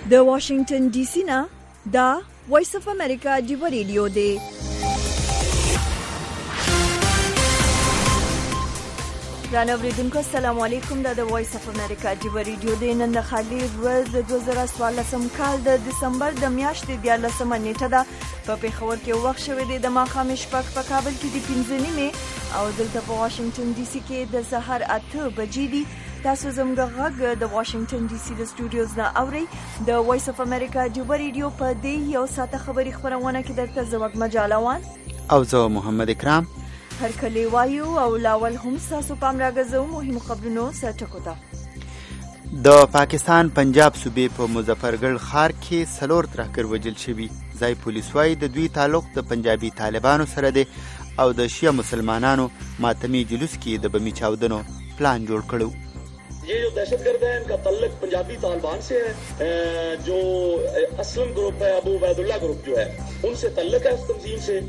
د واشنگټن ډي سي نه دا وایس اف امریکا دی ریډیو دی. رانه اوریدونکو السلام علیکم. دا د وایس اف امریکا دی ریډیو دی. نن د خالي ورځ د 2014 کال د دسمبر د میاشتې 14 نیټه ده. په پیښور کې وخت شوی دی د ماښام شپږ، په کابل کې د 5 نیمې او دلته په واشنگټن ډي سي کې د سحر 8 بجې دي. تاسو زموږ غږ د واشنگټن ډي سي د سټوډیوز نه اورئ. د وایس اف امریکا دی ریډیو په دې یو ساعته خبري خبرونه کې درته زوږ مجالوان او زه محمد اکرام هر کلی وایو او لاول هم تاسو پام راغزو مهمو خبرونو سرټکو ته. د پاکستان پنجاب صوبې په مظفرګل ښار کې 4 ترهګر وژل شوي. ځای پولیس وايي د دوی تعلق د پنجابي طالبانو سره دی او د شیعه مسلمانانو ماتمی جلوس کې د بمی چاودنو پلان جوړ کړو. یہ جو دہشت گرد ہے ان کا تعلق پنجابی طالبان سے ہے. جو اسلم گروپ ہے، ابو عبید اللہ گروپ جو ہے، ان سے تعلق ہے اس تنظیم سے.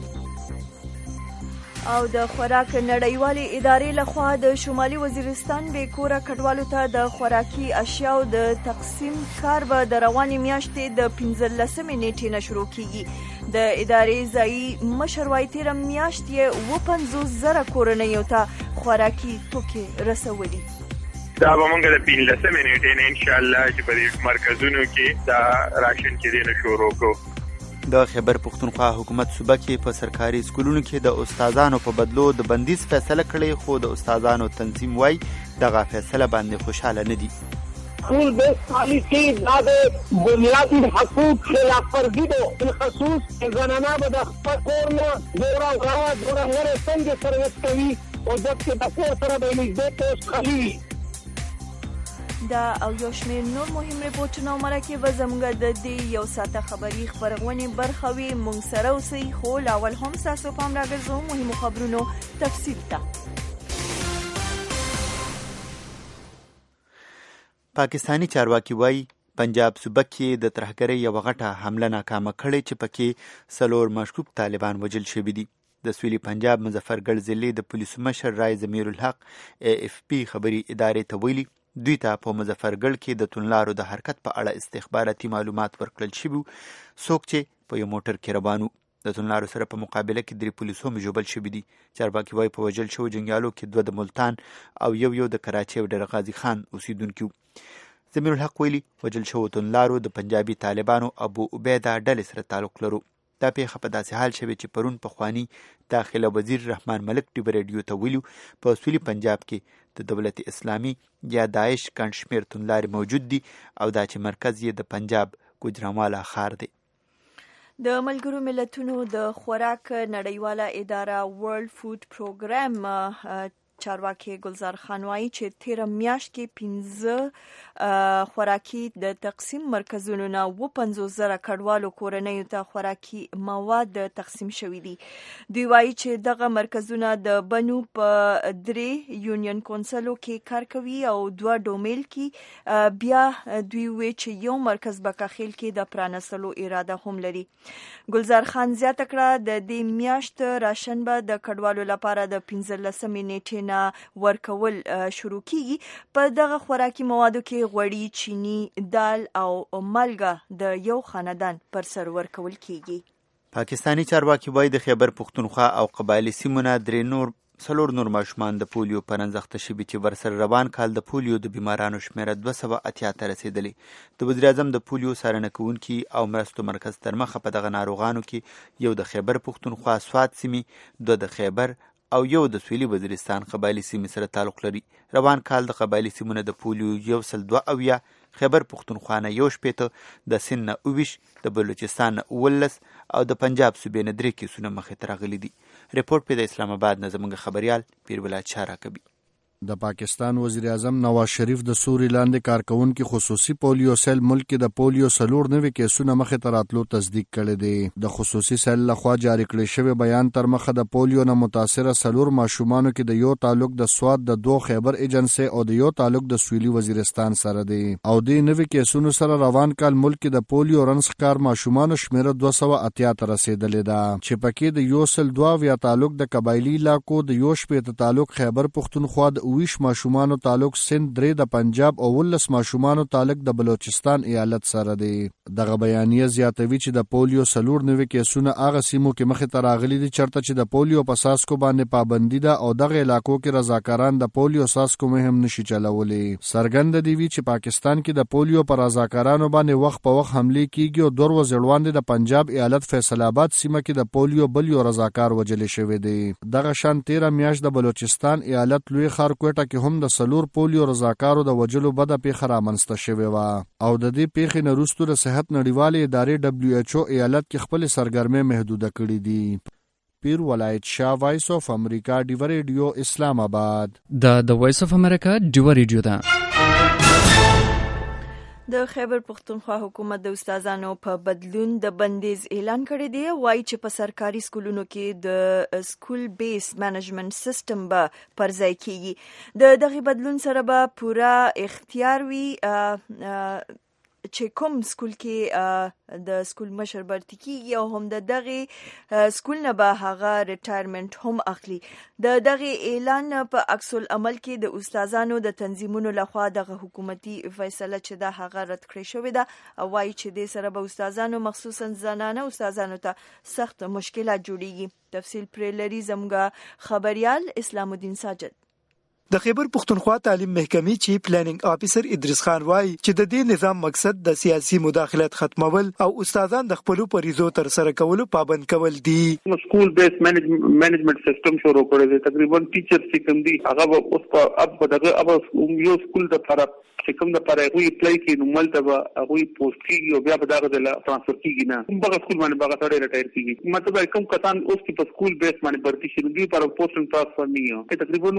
او د خوراک نړیوالې ادارې لخوا د شمالي وزیرستان بې کوره کډوالو ته د خوراکي اشیاو د تقسیم کار به د روانې میاشتې د 15 نیټې نه شروع کیږي. د ادارې ځایي مشر وايي تېره میاشت یې 50,000 کورنیو ته خوراکي توکي رسولي. دا به موږ د 15 نیټې نه انشاءالله چې په دې مرکزونو کې دا راشن کې دی نه شروع کوو. د خیبر پختونخوا حکومت صوبه کې په سرکاري سکولونو کې د استادانو په بدلو د بندیز فیصله کړې، خو د استادانو تنظیم وايي دغه فیصله باندې خوشاله نه دي. School based policy दा बुनियादी हकूक खिलाफ वर्जी दो बिलखसूस जनाना बद खपत ने दोरा गावा दोरा हरे संग सर्विस कवी और जबकि दफे सर बेली दे खाली. دا او یو شمېر نور مهم ریپورټونه مرکه به زموږ د دې یو ساعته خبري خبرونه برخه وي. مونږ سره اوسئ، خو لاول هم تاسو پام راګرځو مهمو خبرونو تفصیل ته. پاکستانی چارواکي وايي پنجاب صوبه کې د ترهګرۍ یو غټه حمله ناکامه کړې چې پکې 4 مشکوک طالبان وژل شوي دي. د سویلي پنجاب مظفرګل ضلع د پولیسو مشر رای ضمیر الحق AFP خبري ادارې ته ویلي دوی ته په مظفرګل کې د تونلارو د حرکت په اړه استخباراتي معلومات ورکړل شوي. څوک چې په یو موټر کې روانو د تونلارو سره په مقابله کې 3 پولیس هم ژوبل شوي دي. چارواکي وايي په وژل شوو جنګیالو کې 2 د ملتان او یو د کراچۍ او ډېر غازي خان اوسیدونکي. ضمیر الحق ویلي وژل شوو تونلارو د پنجابي طالبانو ابو عبیده ډلې سره تعلق لرو. دا پیښه په داسې حال شوې چې پرون پخواني داخله وزیر رحمان ملک ډیبر ریډیو ته ویلو په سویلي پنجاب کې د دولت اسلامي یا داعش ګڼ شمېر تونلارې موجود دي او دا چې مرکز یې د پنجاب ګوجرانوالا ښار دی. د ملګرو ملتونو د خوراک نړیواله اداره ورلد فود پروګرام چارواکي ګلزار خان وايي چې 13 میاشت کې 15 خوراکي د تقسیم مرکزونو نه 50,000 کډوالو کورنیو ته خوراکي مواد تقسیم شوي دي. دوی وايي چې دغه مرکزونه د بنو په 3 یونین کونسلو کې کار کوي او 2 ډومیل کې. بیا دوی وی چې یو مرکز په کاخیل کې د پرانستلو اراده هم لري. ګلزار خان زیاته کړه د دې میاشت راشن به د کډوالو لپاره د 15 نیټې ورکول شروع کیږي. په دغه خوراکي موادو کې غوړي، چینی، دال او مالګه د یو خاندان پر سر ورکول کیږي. پاکستانی چارواکي وايي د خیبر پختونخوا او قبایلی سیمو نه 4 نور ماشومان د پولیو په ننځخته شوي چې ورسره روان کال د پولیو د بیمارانو شمیره 280 ته رسیدلی. د وزیر اعظم د پولیو څارنه کوونکي او مرستو مرکز تر مخه په دغه ناروغانو کې یو د خیبر پختونخوا سوات سیمې، 2 د خیبر او یو د سویلي وزیرستان قبایلی سیمې سره تعلق لري. روان کال د قبایلی سیمونه د پولیو 102 خیبر پختونخوا نه 18 د سند نه 19 د بلوچستان نه 19 او د پنجاب صوبې نه 3 کیسونه مخې ته راغلي دي. ریپورټ په د اسلام آباد نه زموږ خبريال پیرولاد شاه راکوي. د پاکستان وزیر اعظم نواز شریف د سوري لاندې کارکونکو خصوصي پولیو سیل ملک کې د پولیو 4 نوي کیسونه مخې ته راتلو تصدیق کړي دي. د خصوصي سیل لخوا جاری کړی شوی بیان تر مخه د پولیو نه متاثره 4 ماشومانو کې د یو تعلق د سواد د 2 خیبر ایجنسی او د یو تعلق د سویلي وزیرستان سره دی او د نوي کیسونو سره روان کال ملک کې د پولیو رنس ښکار ماشومانو شمیره 280 ته رسیدلې ده چې پکې د یو سل 2 یا تعلق د قبایلی علاقو د یو شپې ته تعلق خیبر پختونخوا د 20 ماشومانو تعلق سند 3 د پنجاب او 19 ماشومانو تعلق د بلوچستان ایالت سره دی. دغه بیانیه زیاتوي چې د پولیو 94 کیسونه هغه سیمو کې مخې ته راغلي دي چرته چې د پولیو په څاڅکو باندې پابندي ده او دغه علاقو کې رضاکاران د پولیو څاڅکو مهم نشي چلولی. څرګنده دی چې پاکستان کې د پولیو پر رضاکارانو باندې وخت په وخت حمله کیږي او 2 ورځې وړاندې د پنجاب ایالت فیصل آباد سیمه کې د پولیو بل یو رضاکار وجل شوی دی. دغه شان 13 میاشت د بلوچستان ایالت لوی ښار کوټه کې هم د سلور پولیو رضاکارو د وجلو بده پیښه رامنځته شوې وه او د دې پیښې نه وروسته د صحت نړیوالې ادارې WHO ایالت کې خپل سرګرمۍ محدوده کړې دي. پیر ولایت شاه، وایس اف امریکا، ډیو ریډیو، اسلام آباد. د وایس اف امریکا ډیو ریډیو ده. د خیبر پختونخوا حکومت د استادانو په بدلون د بندیز اعلان کړی دی. وایي چې په سرکاري سکولونو کې د سکول بیس مینجمنت سیستم به پرځای کیږي. د دغه بدلون سره به پوره اختیار وي چې کوم سکول کې د سکول مشر برتی کیږي او هم د دغه سکول نه به هغه ریټایرمنټ هم اخلي. د دغه اعلان په عکس العمل کې د استادانو د تنظیمونو لخوا دغه حکومتي فیصله چې دا هغه رد کړی شوې ده او وایي چې د سره به استادانو مخصوصا زنانه استادانو ته سخت مشکلات جوړیږي. تفصیل پرې لري زموږ خبريال اسلام الدین ساجد. د خیبر پختونخوا تعلیم محکمې چیف پلانینګ افیسر ادریس خان وایي چې د دې نظام مقصد د سیاسي مداخلت ختمول او استادان د خپل پریزو تر سره کولو پابند کول دي. سکول بیس مینجمنت سیستم شروع کړی دی. تقریبا ټیچر چې کوم دي هغه اوس په اب دغه یو سکول د لپاره چې کوم د لپاره غوي اپلای کوي نو ملته به غوي پوسټ کیږي او بیا به دغه د ترانسفر کیږي نه کوم بغه سکول باندې بغه تړي ریټایر کیږي. مطلب کوم کسان اوس په سکول بیس باندې برتی شي دوی پر پوسټ ترانسفر نه یو تقریبا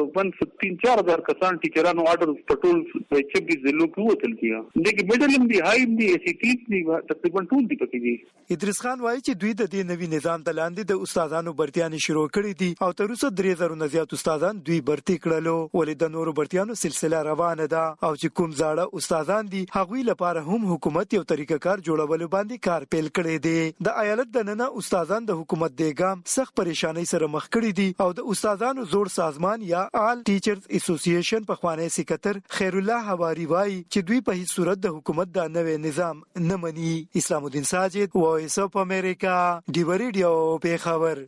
3-4 کسان ټیچرانو آرډر پټول 26 ضلعو کې وتل کیه. دغه میډلم دی هایم دی سی ټی دی تقریبا ټول دی پکې دي. ادریس خان وایي چې دوی د دې نوي نظام د لاندې د استادانو برتیان شروع کړې دي او تر اوسه 3000 نه زیات استادان دوی برتی کړلو. ولې د نورو برتیانو سلسله روانه ده او چې کوم زاړه استادان دي هغوی لپاره هم حکومت یو طریقه کار جوړول باندې کار پیل کړی دی. د ایالت د ننه استادان د حکومت د ګام سخت پریشانی سره مخ کړي دي او د استادانو زوړ سازمان یا آل ټیچرز اسوسییشن په خوانی سکرټر خیر الله حواری وایي چې دوی په هیڅ صورت د حکومت د نوې نظام نه مني. اسلام الدین ساجد، وایس اف امریکا، ډیو ریډیو، پیښور.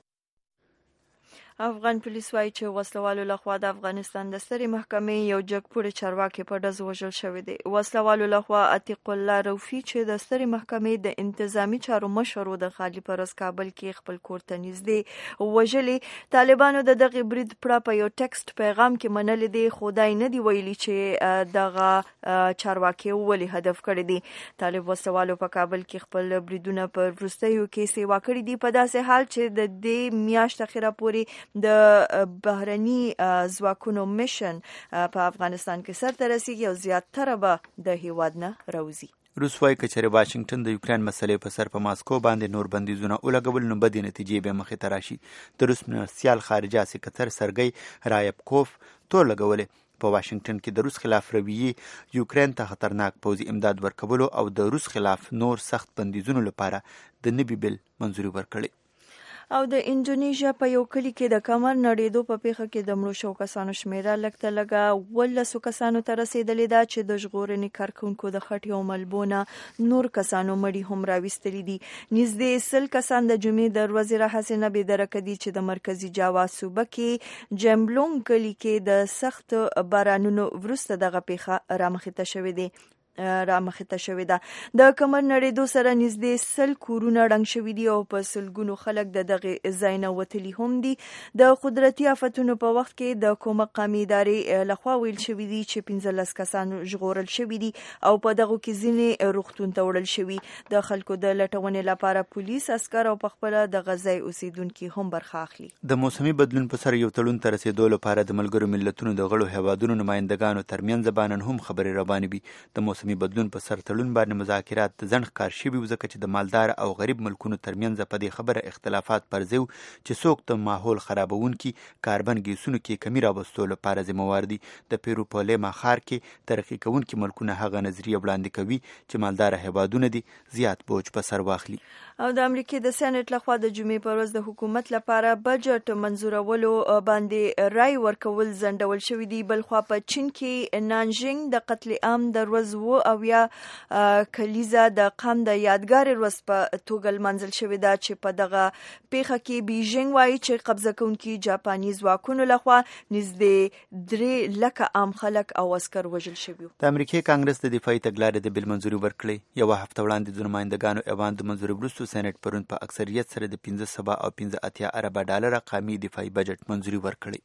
افغان پولیس وایي چې وسلوالو لخوا د افغانستان د سترې محکمې یو جګپوړی چارواکي په ډزو وژل شوی دی. وسلوالو لخوا عتیق الله روفي چې د سترې محکمې د انتظامی چارو مشر و د خالی پرز کابل کې خپل کور ته نږدې وژلې. طالبانو د دغه برید پړه په یو ټکسټ پیغام کې منلې دی. خدای نه دی ویلي چې دغه چارواکي ولې هدف کړی دی. طالب وسلوالو په کابل کې خپل بریدونه پر وروستیو کې سیوا کړی دي په داسې حال چې د دې میاشت اخیره پورې د بهرني ځواکونو میشن په افغانستان کې سرته رسیږي او زیاتره به د هیواد نه راوځي. روس وایي که چېرې واشنګټن د یوکرین مسلې په سر په ماسکو باندې نور بندیزونه ولګول نو بدې نتیجې به مخې ته راشي. د روس مرستیال خارجه سکرتر سرګی رایبکوف تور لګولې په واشنګټن کې د روس خلاف رویې یوکرین ته خطرناک پوځي امداد ورکولو او د روس خلاف نور سخت بندیزونو لپاره د نوي بل منظوري ورکړې. او د انډونیژیا په یو کلی کې د کمر نړېدو په پیښه کې د مړو شو کسانو شمیره لږ لږه 12 کسانو ته رسیدلې ده چې د ژغورنې کارکونکو د خټې او ملبونه نور کسانو مړي هم راوستلي دي. نږدې 100 کسان د جمعې د ورځې راهیسې نه بېدرکه دي چې د مرکزي جاوا صوبه کې جمبلونګ کلی کې د سخت بارانونو وروسته دغه پیښه رامخته شوې ده. د کمر نړېدو سره نږدې 100 کورونه ړنګ شوي دي او په سلګونو خلک د دغه ځای نه وتلي هم دي. د قدرتي آفتونو په وخت کې د کومه قومي ادارې لخوا ویل شوي دي چې 15 کسان ژغورل شوي دي او په دغه کې ځینې روغتون ته وړل شوي. د خلکو د لټونې لپاره پولیس، عسکر او پخپله د غزای اوسیدونکي هم برخه اخلي. د موسمي بدلون په سر یو تړون ته رسیدو لپاره د ملګرو ملتونو د غړو هیوادونو نمایندګانو ترمنځ باندې هم خبرې روانې وي. د موسمي موسمي بدلون په سر تړون باندې مذاکرات د ځنډ ښکار شوي وو، ځکه چې د مالدار او غریب ملکونو ترمنځ په دې خبره اختلافات پر ځای چې څوک د ماحول خرابونکي کاربن ګیسونو کې کمی راوستو لپاره ذمهوار دي. د پیرو په لیما ښار کې ترقي کوونکي ملکونه هغه نظریه وړاندې کوي چې مالدار هیوادونه دي زیات بوج په سر واخلي. او د امریکای د سېنات لخوا د جمعې په ورځ د حکومت لپاره بجټ منظورولو باندې رای ورکول ځنډول شوی دی. بلخوا په چین کې نانجینګ د قتل عام د ورځ او یا کلیزا د قام د یادګار ورځ په توګه لمانځل شوی دا چې په دغه پیښه کې بیجینګ وایي چې قبضه کوونکي جاپاني ځواکونو لخوا نږدې 3 لکه عام خلک او عسكر وژل شوي. د امریکای کانګرس د دفاعي تګلارې د بل منځوري ورکړې. یو هفته وړاندې د نمائندګانو ایوان د منځوري وروسته سېنات پرون په اکثریت سره د 15 او 15 ارب ډالر قامي دفاعي بجټ منځوري ورکړي.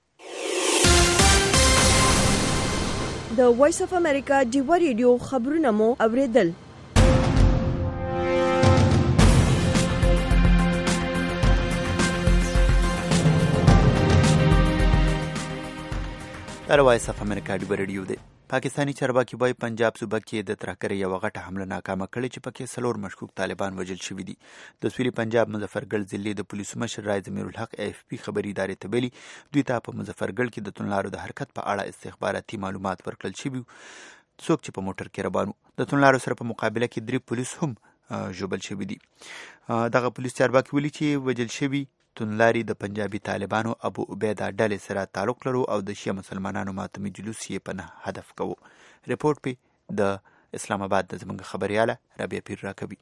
د وایس اف امریکا ډیوا ریډیو خبرونه مو اوریدل. دا وایس اف امریکا ډیوا ریډیو دی. پاکستانی چارواکي وایي پنجاب صوبه کې د ترهګرۍ یوه غټه حمله ناکامه کړې چې پکې 4 مشکوک طالبان وژل شوي دي. د سویلي پنجاب مظفرګل ضلع د پولیسو مشر رای ضمیر الحق AFP خبري ادارې ته ویلي دوی ته په مظفرګل کې د توندلارو د حرکت په اړه استخباراتي معلومات ورکړل شوي. څوک چې په موټر کې روان وو د توندلارو سره په مقابله کې 3 پولیس هم ژوبل شوي دي. دغه پولیس چارواکي ویلي چې وژل شوي توندلاري د پنجابي طالبانو ابو عبیده ډلې سره تعلق لرو او د شیعه مسلمانانو ماتمي جلوس یې په نه هدف کوو. رپورټ په د اسلام آباد د زموږ خبرياله رابعه پیر راکوي.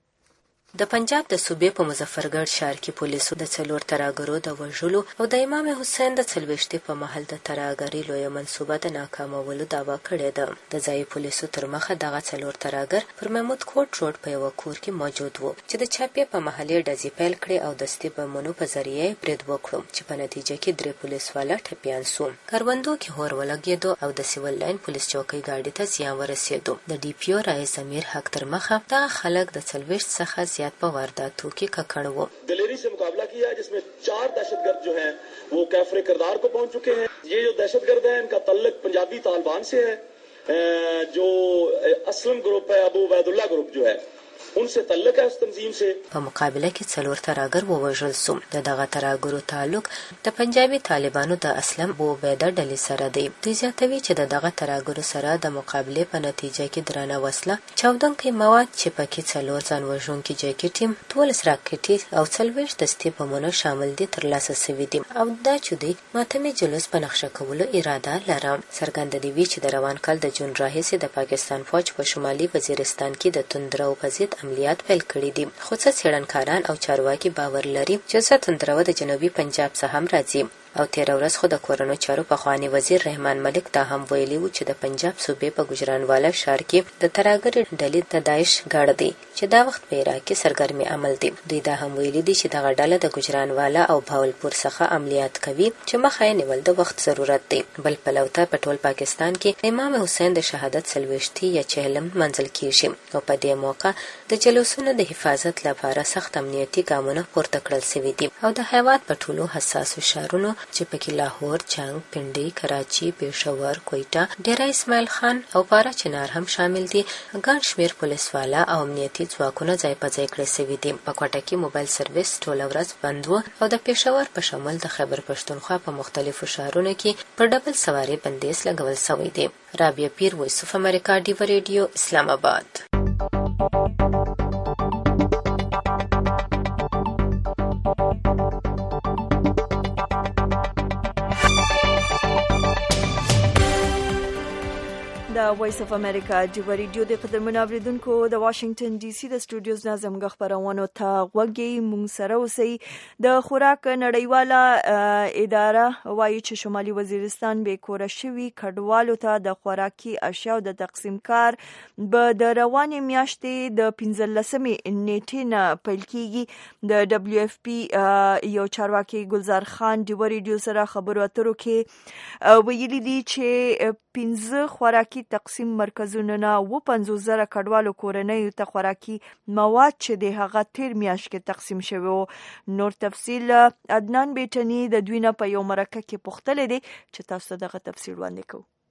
د پنجاب د صوبې په مظفرګړ ښار کې پولیسو د 4 ترهګرو د وژلو او د امام حسین د 40 په محل د ترهګرۍ لویه منصوبه د ناکامولو دعوا کړې ده. د ځایي پولیسو تر مخه دغه 4 ترهګر پر محمود کوټ روډ په یو کور کې موجود وو چې د چاپې په محلې ډزې پیل کړې او د دستي بمونو په ذریعه یې برید وکړو چې په نتیجه کې 3 پولیس والا ټپیان سو. کاروندو کې اور ولګېدو او د سیول لاین پولیس چوکۍ گاډي ته زیان ورسېدو. د DPO رئیس امیر حق تر مخه دغه خلک د 40 څخه په وارداتو کې ککړ وو. دلیری سے مقابلہ کیا جس میں 4 دہشتگرد جو ہیں وہ کیفر کردار کو پہنچ چکے ہیں. یہ جو دہشتگرد ہیں ان کا تعلق پنجابی طالبان سے ہے. جو اسلم گروپ ہے ابو عبید اللہ گروپ جو ہے ان سے تعلق ہے اس تنظیم سے. په مقابله کې 4 ترهګر ووژل شو. دغه ترهګرو تعلق د پنجابي طالبانو د اسلم ابو عبیده ډلې سره دی. دوی زیاتوي چې دغه ترهګرو سره د مقابله په نتیجه کې درانه وسله، چاودونکي مواد چې پکې 4 ځان وژونکي جاکټ، 12 راکټي او 40 دستي بمونه شامل دي ترلاسه شوي دي. او دا چې دوی ماتمي جلوس په نقشه کولو اراده لري. څرګنده دی چې د روان کال د جون راهیسې د پاکستان فوج په شمالي وزیرستان کې د توندرو په ضد عملیات پیل کړي دي. خو څه څېړنکاران او چارواکي باور لري چې څه توندرو د جنوبي پنجاب څخه هم راځي. او 13 ورځ خو د کورونو چارو پخوانی وزیر رحمان ملک دا هم ویلي و چې د پنجاب صوبې په ګجرانوالا ښار کې د ترهګرۍ ډلې د داعش ګاډ دی چې دا وخت په عراق کې سرګرمي عمل دی. دوی دا هم ویلي دي چې دغه ډله د ګجرانوالا او بهاولپور څخه عملیات کوي چې مخه یې نیول د وخت ضرورت دی. بل پلو ته په ټول پاکستان کې امام حسین د شهادت 40 یا 40 منزل کیږي او په دې موقع د جلوسونو د حفاظت لپاره سخت امنیتي ګامونه پورته کړل شوي دي. او د هیواد په ټولو حساسو ښارونو چې پکې لاهور، چنګ، پنډي، کراچي، پېښور، کویټه، ډیره اسماعیل خان او پارا چنار هم شامل دي. ګڼ شمېر پولیس والا او امنیتي ځواکونه ځای په ځای کړل شوي دي. په کوټه کې موبایل سرویس ټوله ورځ بند و او د پېښور په شمول د خیبر پښتونخوا په مختلفو ښارونو کې پر ډبل سواري بندیز لګول شوی دی. رابعه پیر، وایس اف امریکا ډیوا ریډیو، اسلام آباد. د وایس اف امریکا ډیوا ریډیو د قدرمن اوریدونکو د واشنگټن ډي سي د سټوډیوز نه زموږ خبرونه ته غوږی مونږ سره اوسئ. د خوراک نړیواله اداره وایي چې شمالي وزیرستان به کور شوي کډوالو ته د خوراکي اشیاء د تقسیم کار به د روانې میاشتې د 15 نیټې نه پیل کیږي. د WFP یو چارواکي ګلزار خان ډیوا ریډیو سره خبرو اترو کې ویلي دي چې 15 خوراکي تقسیم مرکزونه نه 50,000 کډوالو کورنۍ ته خوراکي مواد چې د هغه تیر میاشت کې تقسیم شوی. نور تفصیل عدنان بیٹنی د دوی نه په یو مرکه کې پوښتلې دي چې تاسو دغه تفصیل وړاندې کوو.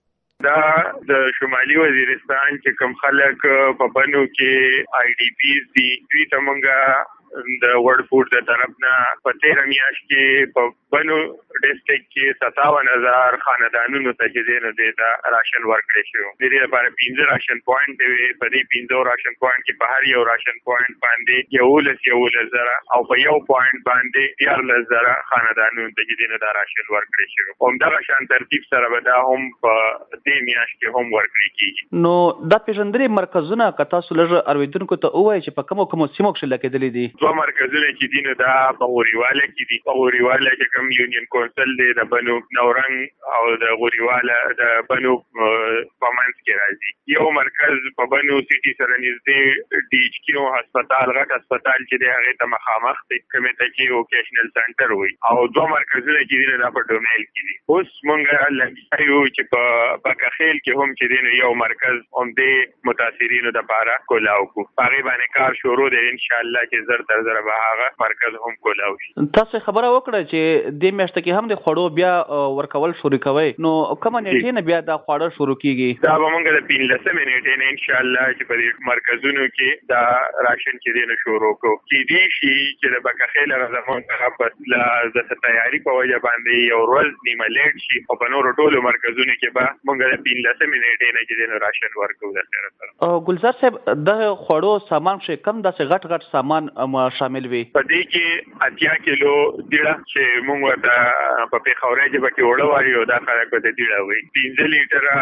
دا د شمالي وزیرستان چې کوم خلک په بنو کې آی ډي پیز دي دوی ته مونږه د ورلد فود د طرف نه په 13 میاشت کې په بنو ډیسټریکټ کې 57,000 خاندانونو ته چې د راشن ورکړی شو. د دې لپاره 15 راشن پوینټ دی. په دې 15 راشن پوینټ کې په هر یو راشن پوینټ باندې 11,000 او په یو پوینټ باندې 14,000 خاندانونو ته چې د راشن ورکړی شو. همدغه شان ترتیب سره به دا هم په دې میاشت کې هم ورکړی کیږي. نو دا پیژندنې مرکزونه که تاسو لږ ارویدونکو ته ووایئ چې په کومو سیمو کې لګېدلي دي؟ دوه مرکزونه چې دي نو دا په غوریواله کې دي. په غوریواله کې کوم یونین کونسل دی د بنو نورنګ او د غوریواله د بنو پامنس کې راځي. یو مرکز په بنو سیټي سره نږدې ډي ایچ کیو هسپتال غټ هسپتال چې دی هغه ته مخامخ دی کمیټه کې ووکیشنل سنټر وي او دوه مرکزونه چې دي دا په ډومیل کې دي. اوس مونږ لږ چې په بکخیل کې هم چې دی یو مرکز هم د متاثرینو لپاره کولاو کو هغه باندې کار شروع دی ان شاء الله چې زر تر زر به هغه مرکز هم کولاو شي. تاسو خبره وکړه چې د میاشت کې هم د خوړو بیا ورکول شروع کوي نو کوم نیټه نه بیا دا خوړو شروع کیږي؟ دا به مونږ د 15 نیټه نه ان شاء الله چې په دې مرکزونو کې دا راشن کې دی نو شروع کو چې دی شي چې د بکخیل غزمون څخه پس د تیاری په وجه باندې یو ورځ نیمه لیټ شي او په نورو ټولو مرکزونو کې به مونږ د 15 نیټه نه چې دی نو راشن ورکو د خیر سره. ګلزار صاحب د خوړو سامان چې کم داسې غټ سامان شامل وي؟ په دې کې 80 کیلو دیړه چې موږ ورته په پیښوري کې پکې وړو وایو دا خلک په دې دیړه وي. 15 لیټره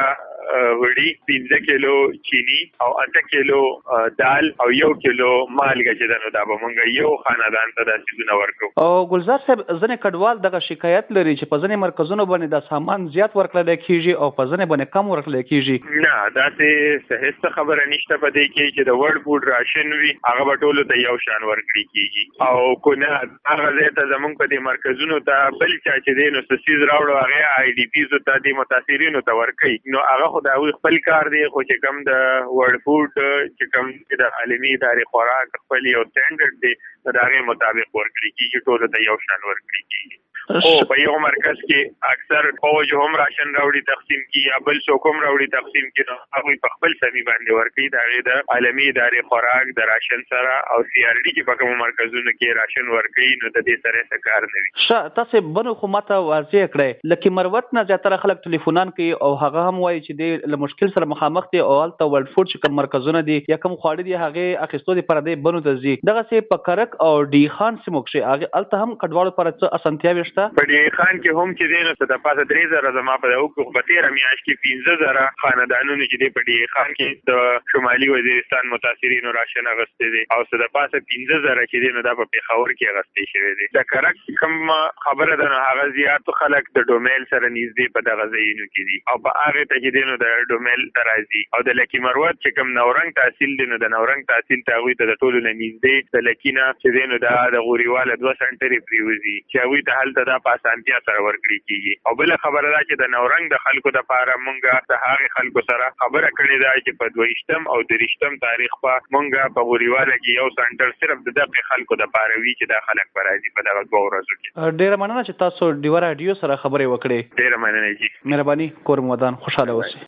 وړي 15 کیلو چینی او 8 کیلو دال او 1 کیلو مالګه چې دنو دا به موږ یو خاندان ته د سيزونه ورکو. او ګلزار صاحب ځنې کډوال دغه شکایت لري چې په ځنې مرکزونو باندې دا سامان زیات ورکړل کیږي او په ځنې باندې کم ورکړل کیږي. نه دا څه صحیح خبره نشته په دې کې چې د ورلد فود راشن وي هغه به ټولو ته یو شان ورکړي کیږي او کو نه هغه ته زمونږ په دې مرکزونو ته بل چا چې دی نو سیز راوړو هغه آی ډي پیز ته د متاثرینو ته ورکړي نو هغه خدای خپل کار دی خو چې کم د ورلد فود چې کم د عالمي ادارې خوراک خپل یو سټانډرډ دی دا هغه مطابق ورکړي کیږي ټولو ته یو شان ورکړي کیږي. او په یو مرکز کې اکثر فوج هم راشن راوړي تقسیم کی یا بل څوک هم راوړي تقسیم کی نو هغه په خپل سمي باندې ورکړي دا غي د عالمي ادارې خوراک د راشن سره او سی ار ډي کې په کوم مرکزونو کې راشن ورکړي نو د دې سره څه کار نه وي. تاسو بنو خو ماته واضح کړئ لکه مروت نه زیاتره خلک ټلیفونان کوي او هغه هم وایي چې د مشکل سره مخامخ دي او الته ورلد فود چې کوم مرکزونه دي یا کوم خواړه دي هغه اخیستو دي پر دې بنو د زی دغه سي په کرک او ډي خان سیمو کې هغه الته هم کډوالو پر څه اسانتیا وشته. په ډي خان کې هم چې دینه څه د پاسه 3,000 زما په او په 13 میاشت کې 15,000 خاندانونو چې د په ډي خان کې د شمالي وزیرستان متاثرینو راشن اغستې دي او څه د پاسه 15,000 چې دینه د په پیښور کې اغستې شوی دي. د کرک کوم خبره ده هغه زیات خلک د ډومیل سره نږدې په دغه ځایونو کې دي او په هغه ته چې دینه د ډومیل ترازی او د لکی مروت چې کوم نورنګ تحصیل دي نو د نورنګ تحصیل ته وي د ټولو نږدې د لکینا چې دینه د غوریواله 2 سنټری پریوزي چې وي ته حالت د پاسانتیا سره ورکړي کیږي. او بل خبره ده چې د نورنګ د خلکو د پاره مونږه د هغه خلکو سره خبره کړې ده چې په 22م او 23م تاریخ په مونږه په غوریواله کې یو سنټر صرف د دغه خلکو د پاره وی چې د خلک برازي په دغه 2 ورځو کې. ډیره مننه چې تاسو ډیو رادیو سره خبرې وکړې. ډیره مننه جی. مهرباني کور مودان خوشاله اوسئ.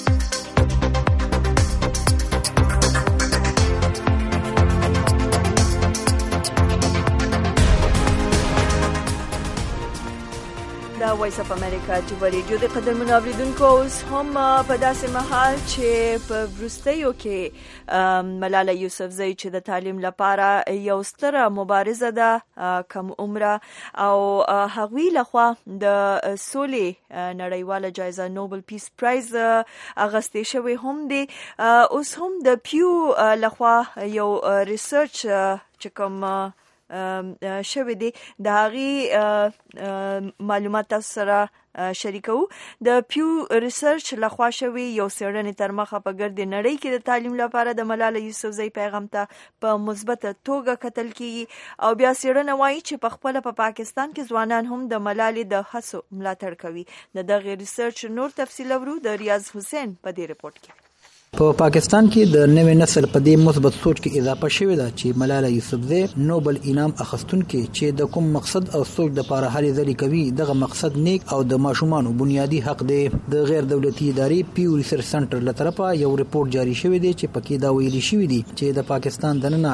دا وایس اف امریکا چې ریډیو د قدرمنو اوریدونکو اوس هم په داسې مهال چې په وروستیو کې ملاله یوسفزۍ چې د تعلیم لپاره یو ستره مبارزه ده کم عمره او هغوی لخوا د سولې نړیواله جایزه نوبل پیس پرایز اغستې شوی هم دی. اوس هم د پیو لخوا یو ریسرچ چې کوم شوی دی د هغې معلومات تاسو سره شریکو. د پیو ریسرچ لخوا شوی یو څېړنې تر مخه په ګرد نړۍ کې د تعلیم لپاره د ملاله یوسفزۍ پیغام ته په مثبته توګه کتل کیږي او بیا څېړنه وایي چې په خپله په پاکستان کې ځوانان هم د ملالې د هڅو ملاتړ کوي. د دغه ریسرچ نور تفصیل اورو د ریاض حسین په دې رپورټ کې. په پاکستان کې د نوې نسل په دې مثبت سوچ کې اضافه شوې ده چې ملاله یوسفزۍ نوبل انعام اخیستونکې چې د کوم مقصد او سوچ د لپاره هلې ځلې کوي دغه مقصد نیک او د ماشومانو بنیادی حق دی. د غیر دولتي ادارې پیو ریسرچ سنټر له طرفه یو ریپورت جاری شوی دی چې پکې دا ویلي شوی دی چې د پاکستان دننه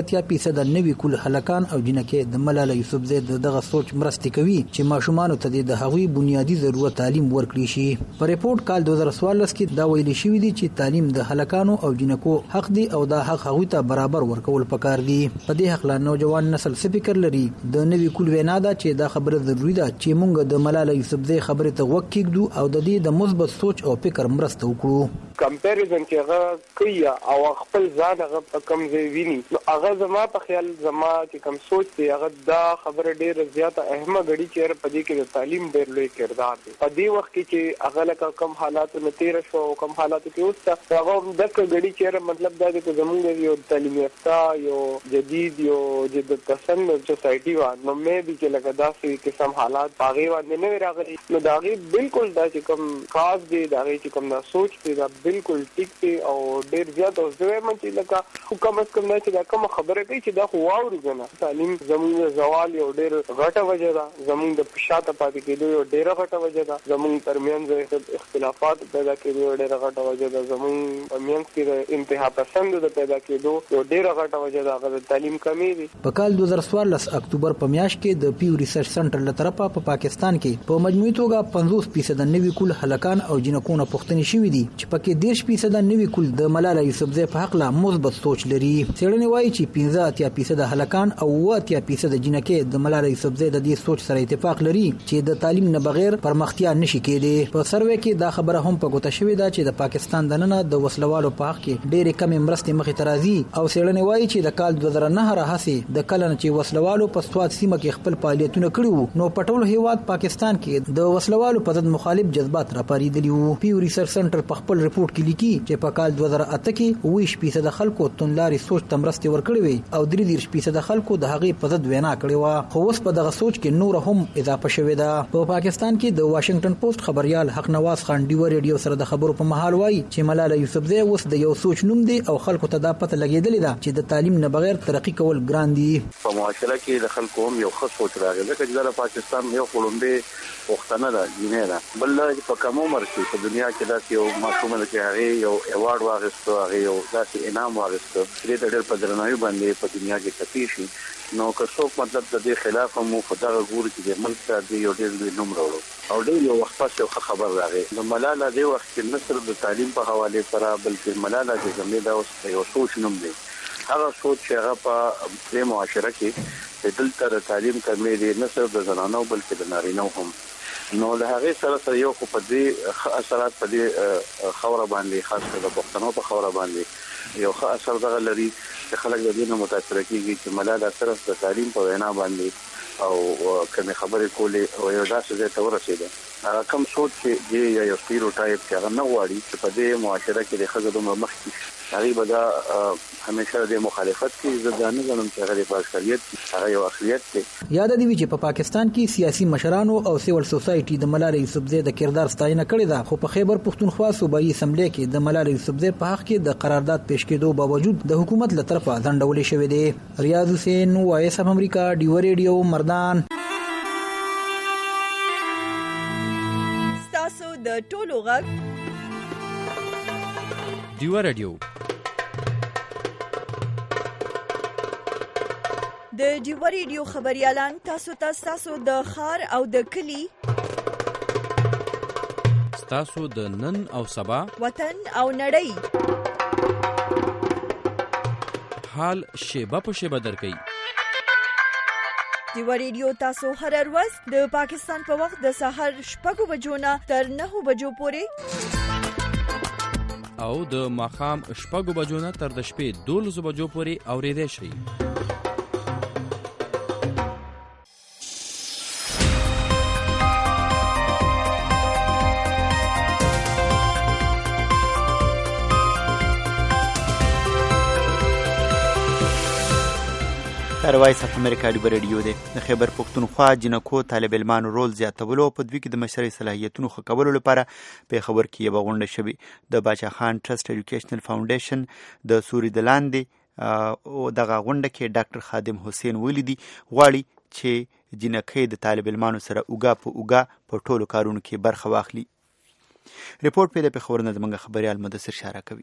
80% نوي کول هلکان او جنکې د ملاله یوسفزۍ دغه سوچ مرسته کوي چې ماشومانو ته د هغوی بنیادی ضرورت تعلیم ورکړي شي. په ریپورت کال 2014 کې دا ویلي شوی دی چې تعلیم د هلکانو او جنکو حق دی او دا حق هغوی ته برابر ورکول پکار دي. په دې حق لا نوجوان نسل څه فکر لري؟ د نوي کول وینا ده چې دا خبره ضروری ده چې موږ د ملاله یوسفزۍ خبره ته وګ کېږدو او د دې د مثبت سوچ او فکر مرسته وکړو. کمپیریزن چې هغه کوي او خپل ځان هغه کم ځای ویني نو هغه زما په خیال زما چې کم سوچ دی هغه دا خبره ډیره زیاته اهمه غړي چې په دې کې د تعلیم ډیر لوی کردار دی. په دې وخت کې چې هغه لکه کم حالاتو نه تیر شو او کم حالاتو کې اوس هغه دغه غړي چې مطلب دا دی چې زموږ یو تعلیم یافته یو جدید یو جدید پسند سوسایټي و نو مې به چې لکه داسې قسم حالات باغې باندې نه راغلي نو دا غي بالکل دا چې کم خاص دی دا غي چې کم دا سوچ دی دا بالکل ټیک دی او ډیر زیات او زه هم چې لکه حکومت کوم نه چې دا کوم خبره کوي چې دا خو واوري کنه تعلیم زموږ زوال یو ډیر غټه وجه ده زموږ د پښاته پاتې کېدو یو ډیر غټه وجه ده زموږ ترمنځ اختلافات پیدا کېدو یو ډیر غټه وجه ده زموږ ترمنځ کې انتها پسند د پیدا کېدو یو ډیر غټه وجه ده د تعلیم کمی دي. په کال 2014 اکتوبر په میاشت کې د پیو ریسرچ سنټر له طرفه په پاکستان کې په مجموعي توګه 50% نوي کول هلکان او جنکو نه پوښتنې شوې دي چې پکې 10% نوي کول د ملاله یوسفزۍ په حق لا مثبت سوچ لري. څېړنې وایي چې 15% هلکان او 8% جنکې د ملاله یوسفزۍ د دې سوچ سره اتفاق لري چې د تعلیم نه بغیر پرمختیا نشي کېدی. په سروې کې دا خبره هم په ګوته شوې ده چې د پاکستان دننه د وسلوالو په حق کې ډېرې کمې مرستې مخې ته راځي او څېړنې وایي چې د کال 2009 راهیسې د کله چې وسلوالو په سواد سیمه کې خپل فعالیتونه کړي وو نو په ټول هیواد پاکستان کې د وسلوالو په ضد مخالف جذبات راپارېدلي وو. پیو ریسرچ سنټر په خپل ریپورت کې لیکي چې په کال 2008 کې 20% خلکو توندلاري سوچ ته مرستې ورکړې وي او 33% خلکو د هغې په ضد وینا کړې وه خو اوس په دغه سوچ کې نور هم اضافه شوې ده. په پاکستان کې د واشنگټن پوسټ خبريال حق نواز خان ډیو ریډیو سره د خبرو په مهال وایي چې ملاله یوسفزۍ اوس د یو سوچ نوم دی او خلکو ته دا پته لګېدلې ده چې د تعلیم نه بغیر ترقی کول ګران دي. په معاشره کې د خلکو هم یو ښه سوچ راغلی ځکه چې د پاکستان یو خړومبه وختنه ده جنې ده بل په کم عمر کې په دنیا کې داسې یو ماشوم چې هغه یو ایوارډ واغستو هغه یو داسې انعام واغستو چې د ډېر په درناوي باندې په دنیا کې کپی شي نو که څوک مطلب د دې خلاف هم خدای غوړي چې د ملک ته یو ډېر لوی نوم راوړو او ډېر یو وخت پس یو خبر راغی د ملاله د وخت کې نصر د تعلیم په حواله سره بلکې ملاله د زموږ د اوس یو سوچ نوم دی هغه سوچ چې هغه په دې معاشره کې دلته د تعلیم کمی دی نصر د زنانو بلکې د نارینه هم نو له هغه سره یو خو په دې اثرات په دې خوره باندې خاص کر د پښتنو په خوره باندې یو ښه اثر دغه لري چې خلک د دې نه متاثر کیږي چې ملاله صرف د تعلیم په وینا باندې او کوم خبرې کولې او یو داسې ځای ته ورسېده کم سوچ چې یو سټیریوټایپ چې هغه نه غواړي چې په دې معاشره کې د ښځو دومره مخکې هغه به دا همیشه د مخالفت کې زدانه غنم چې هغه د بشریت هغه یو اخریت دی. یاد دی چې په پاکستان کې سیاسي مشرانو او سیول سوسایټي د ملاله یوسفزۍ د کردار ستاینه کړې ده خو په خیبر پښتونخوا صوبایي اسمبلی کې د ملاله یوسفزۍ په حق کې د قرارداد پیش کېدو باوجود د حکومت له طرفه ځنډولې شوې ده. ریاض حسین وایس اف امریکا ډیو ریډیو مردان. تاسو د ټولو غږ ډیو ریډیو د ډیو ریډیو خبريالان تاسو د خار او د کلی تاسو د نن او سبا وطن او نړۍ حال شیبه په شیبه درکې. ډیو ریډیو تاسو هر ورځ د پاکستان په وخت د سحر 6 بجو نه تر 9 بجو پورې او د ماخام 6 بجو نه تر د شپې 12 بجو پورې اورېدای شئ. وایس اف امریکا ډیبر رادیو دی. د خیبر پښتونخوا جنکو طالب علمانو رول زیاتولو په دوی کې د مشرۍ صلاحیتونو ښه کولو لپاره په خبر کې یوه غونډه شوې. د باچا خان ټرست ایجوکیشنل فاونډیشن د سوري د لاندې دغه غونډه کې ډاکټر خادم حسین ویلي دي غواړي چې جنکۍ د طالب علمانو سره اوږه په اوږه په ټولو کارونو کې برخه واخلي. ریپورټ په دې خبرونه زموږ خبريال مدثر شاره کوي.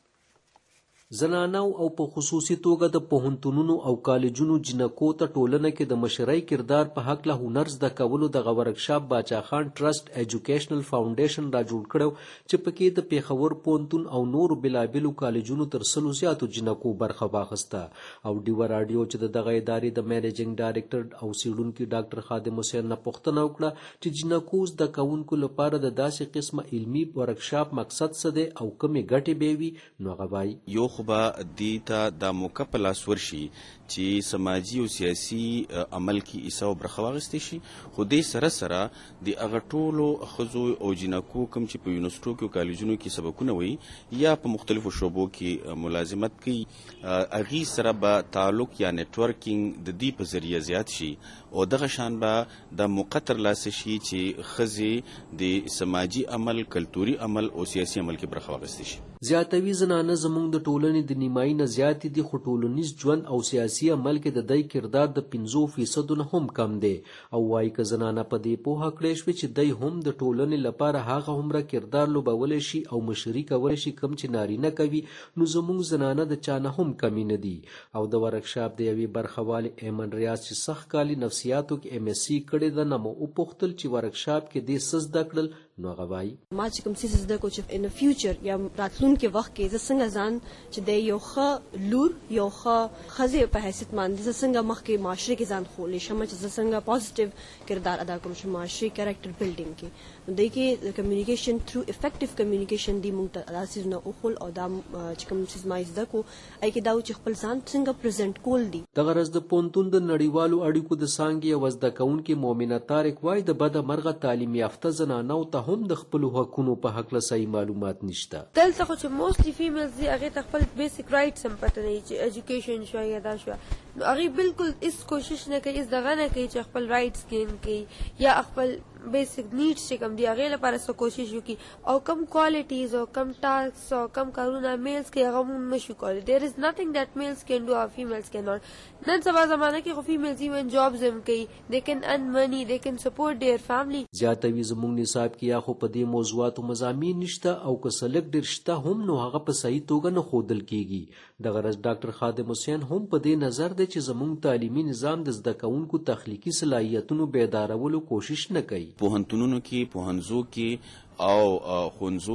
زنانو او په خصوصي توګه د پوهنتونونو او کالجونو جنکو ته ټولنه کې د مشرۍ کردار په حق له هنر زده کولو دغه ورکشاپ باچا خان ټرست ایجوکیشنل فاونډیشن را جوړ کړو چې پکې د پیښور پوهنتون او نورو بلابلو کالجونو تر 100 زیاتو جنکو برخه واخیسته. او ډیور رادیو چې دغه ادارې د مینیجینګ ډایرکټر او سیډونکو ډاکټر خادم حسین نه پوښتنه وکړه چې جنکو زده کوونکو لپاره د داسې قسمه علمي ورکشاپ مقصد څه دی او کومې ګټې به وي. نو غوای یو خو به دی ته د موقع په لاس ورشي چې سماجی او سیاسي عمل کې ایسا او برخه واغستې شي. خو دې سره سره د هغه ټولو ښځو او جنکو کوم چې په یونیورسټو کې او کالجونو کې سبقونه وي یا په مختلفو شعبو کې ملازمت کوي هغې سره به تعلق یا نیټورکینګ د دې په ذریعه زیات شي او دغه شان به د موقع ترلاسه شي چې ښځې د سماجي عمل کلتوري عمل او سیاسي عمل کې برخه واغستې شي. زیاتوي زنانه زموږ د ټولنې د نیمایي نه زیاتې دي خو ټولنیز ژوند او سیاسي عمل کې د دی کردار د 50% نه هم کم دی. او وایي که زنانه په دې پوهه کړی شوې چې دی هم د ټولنې لپاره هغه هومره کردار لوبولی شي او مشري کولی شي کم چې نارینه کوي نو زموږ زنانه د چا نه هم کمی نه دي. او د ورکشاپ د یوې برخوالې ایمن ریاض چې سخت کالي نفسیاتو کې MSc کړې ده نه مو وپوښتل چې ورکشاپ کې دې څه زده کړل. نو هغه وایي ما چې کوم څه زده کو چې ان فیوچر یا راتلونکي وخت کې زه څنګه ځان چې د یو ښه لور یو ښه ښځې په حیثیت باندې زه څنګه مخکې معاشرې کې ځان خولی شم چې زه څنګه پازیټیو کردار ادا کوم چې معاشري کریکټر بلډینګ کې نو دی کې د کمیونیکیشن تھرو افیکټیو کمیونیکیشن دی موږ ته دا څیزونه وښول او دا چې کوم څیز ما زده کو ای کې دا چې خپل ځان څنګه پرزنټ کول دي. دغه ورځ د پوهنتون د نړیوالو اړیکو د څانګې یوه زده کوونکې مومنه طارق وایي د بده مرغه تعلیم یافته زنانو ته هم د خپلو حقونو په هکله صحیح معلومات نشته. دلته خو چې موستلی فیمیلز دي هغې ته خپل بیسک رایټس هم پته نه وي چې ایجوکیشن شوه یا دا شوه نو هغې بالکل هېڅ کوشش نه کوي هېڅ دغه نه کوي چې خپل رایټس گین کوي یا خپل بیسک نیډس چې کوم دي هغې لپاره څه کوشش وکړي او کم کوالټیز او کم ټاسکس او کم کارونه میلز کوي هغه موږ نشو کولی. دیر از نتھنګ دیٹ میلز کین ډو او فیمیلز کین ناٹ. نن سبا زمانه کې خو فیمیلز ایون جابز هم کوي دے کین ارن منی دے کین سپورټ ډیر فیملی. زیاتوي زموږ نصاب کې یا خو په دې موضوعاتو مضامین نشته او که څه لږ ډېر شته هم نو هغه په صحیح توګه نه ښودل کېږي. دغه ورځ ډاکټر خادم حسین هم په دې نظر دی چې زموږ تعلیمي نظام د زده کوونکو تخلیقي صلاحیتونو بیدارولو کوشش نه کوي. پوهنتونونو کې پوهنځو کې او ښوونځو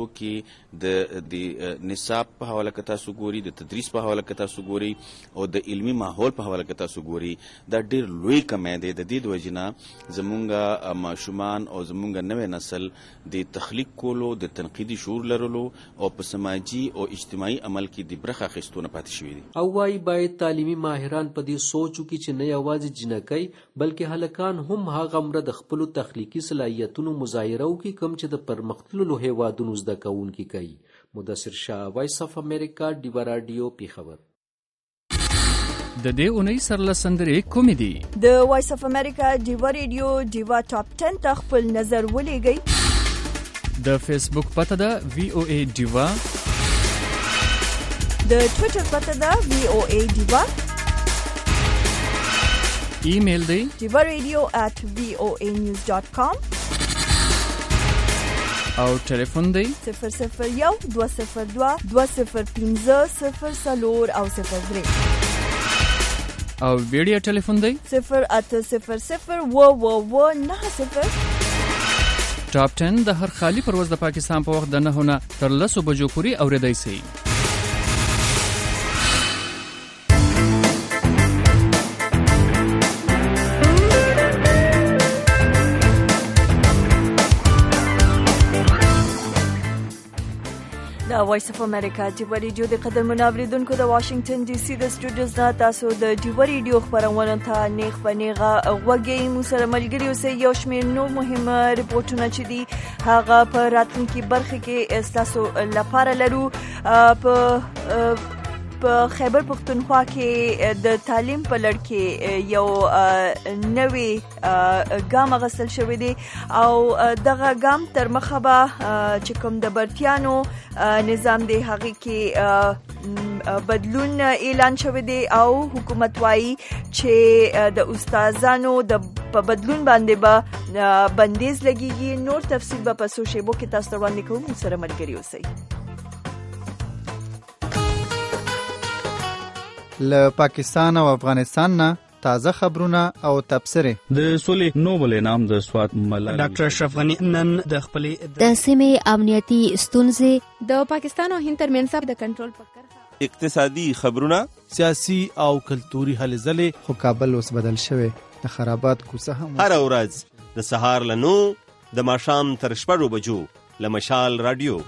کې د نصاب په حواله که تاسو ګوري د تدریس په حواله که تاسو ګوري او د علمي ماحول په حواله که تاسو ګوري دا ډېر لوی کمی دی. د دې د وجې نه زمونږ ماشومان او زمونږ نوی نسل د تخلیق کولو د تنقیدي شعور لرلو او په سماجي او اجتماعي عمل کې د برخه اخیستو نه پاتې شوي دي. او وایي باید تعلیمي ماهران په دې سوچ وکړي چې نه یوازې جنکۍ بلکې هلکان هم هغه مره د خپلو تخلیقي صلاحیتونو مظاهره وکړي کوم چې د پرمختللو هیوادونو زده کوونکي کوي. مدثر شاه وایس اف امریکا ډیوا رادیو پیښور. د دې اونۍ سرلسندرې کومې دي؟ د وایس اف امریکا ډیوا رادیو ډیوا ټاپ 10 ته خپل نظر ولېږئ. د فیسبوک پته ده VOA ډیوا. د ټویټر پته ده VOA ډیوا. ایمیل دی divaradio@voanews.com. او ټلیفون دی 001 202 205 0 او 03. او ویډیو ټلیفون دی 0800 990. ټاپ 10 د هر خالی پرواز د پاکستان په وخت د 9 نه تر 10 بجو پورې اوریدای شي. د وایس اف امریکا ډیوا رادیو د قدر منوریدونکو د واشنگټن ډي سي د سټوډیوز نه تاسو د ډیوا رادیو خبرونه ته نیغ په نیغه وګورئ. مو سره ملګری اوسئ. یو شمېر نور مهمه ریپورتونه چې دي هغه په راتلونکي برخه کې تاسو لپاره لرو. په په خیبر پختونخوا کې د تعلیم په لړ کې یو نوې ګام اخیستل شوی دی او دغه ګام تر مخه به چې کوم د برتیانو نظام دی هغه کې بدلون اعلان شوی دی او حکومت وايي چې د استادانو د په بدلون باندې به بندیز لګیږي. نور تفصیل به په سوشیبو کې تاسو ته وړاندې کوم. سره ملګری اوسئ. له پاکستان او افغانستان نه تازه خبرونه او تبصرې. د سولې نوبل انعام د سوات ملالۍ ډاکټر اشرف غنی نن د خپلې د سیمې امنیتي ستونزې د پاکستان او هند ترمنځ د کنټرول په کرښه اقتصادي خبرونه سیاسي او کلتوري هلې ځلې. خو کابل اوس بدل شوی د خرابات کوڅه هم هر ورځ د سهار له 9 د ماښام تر 6 بجو له مشال رادیو.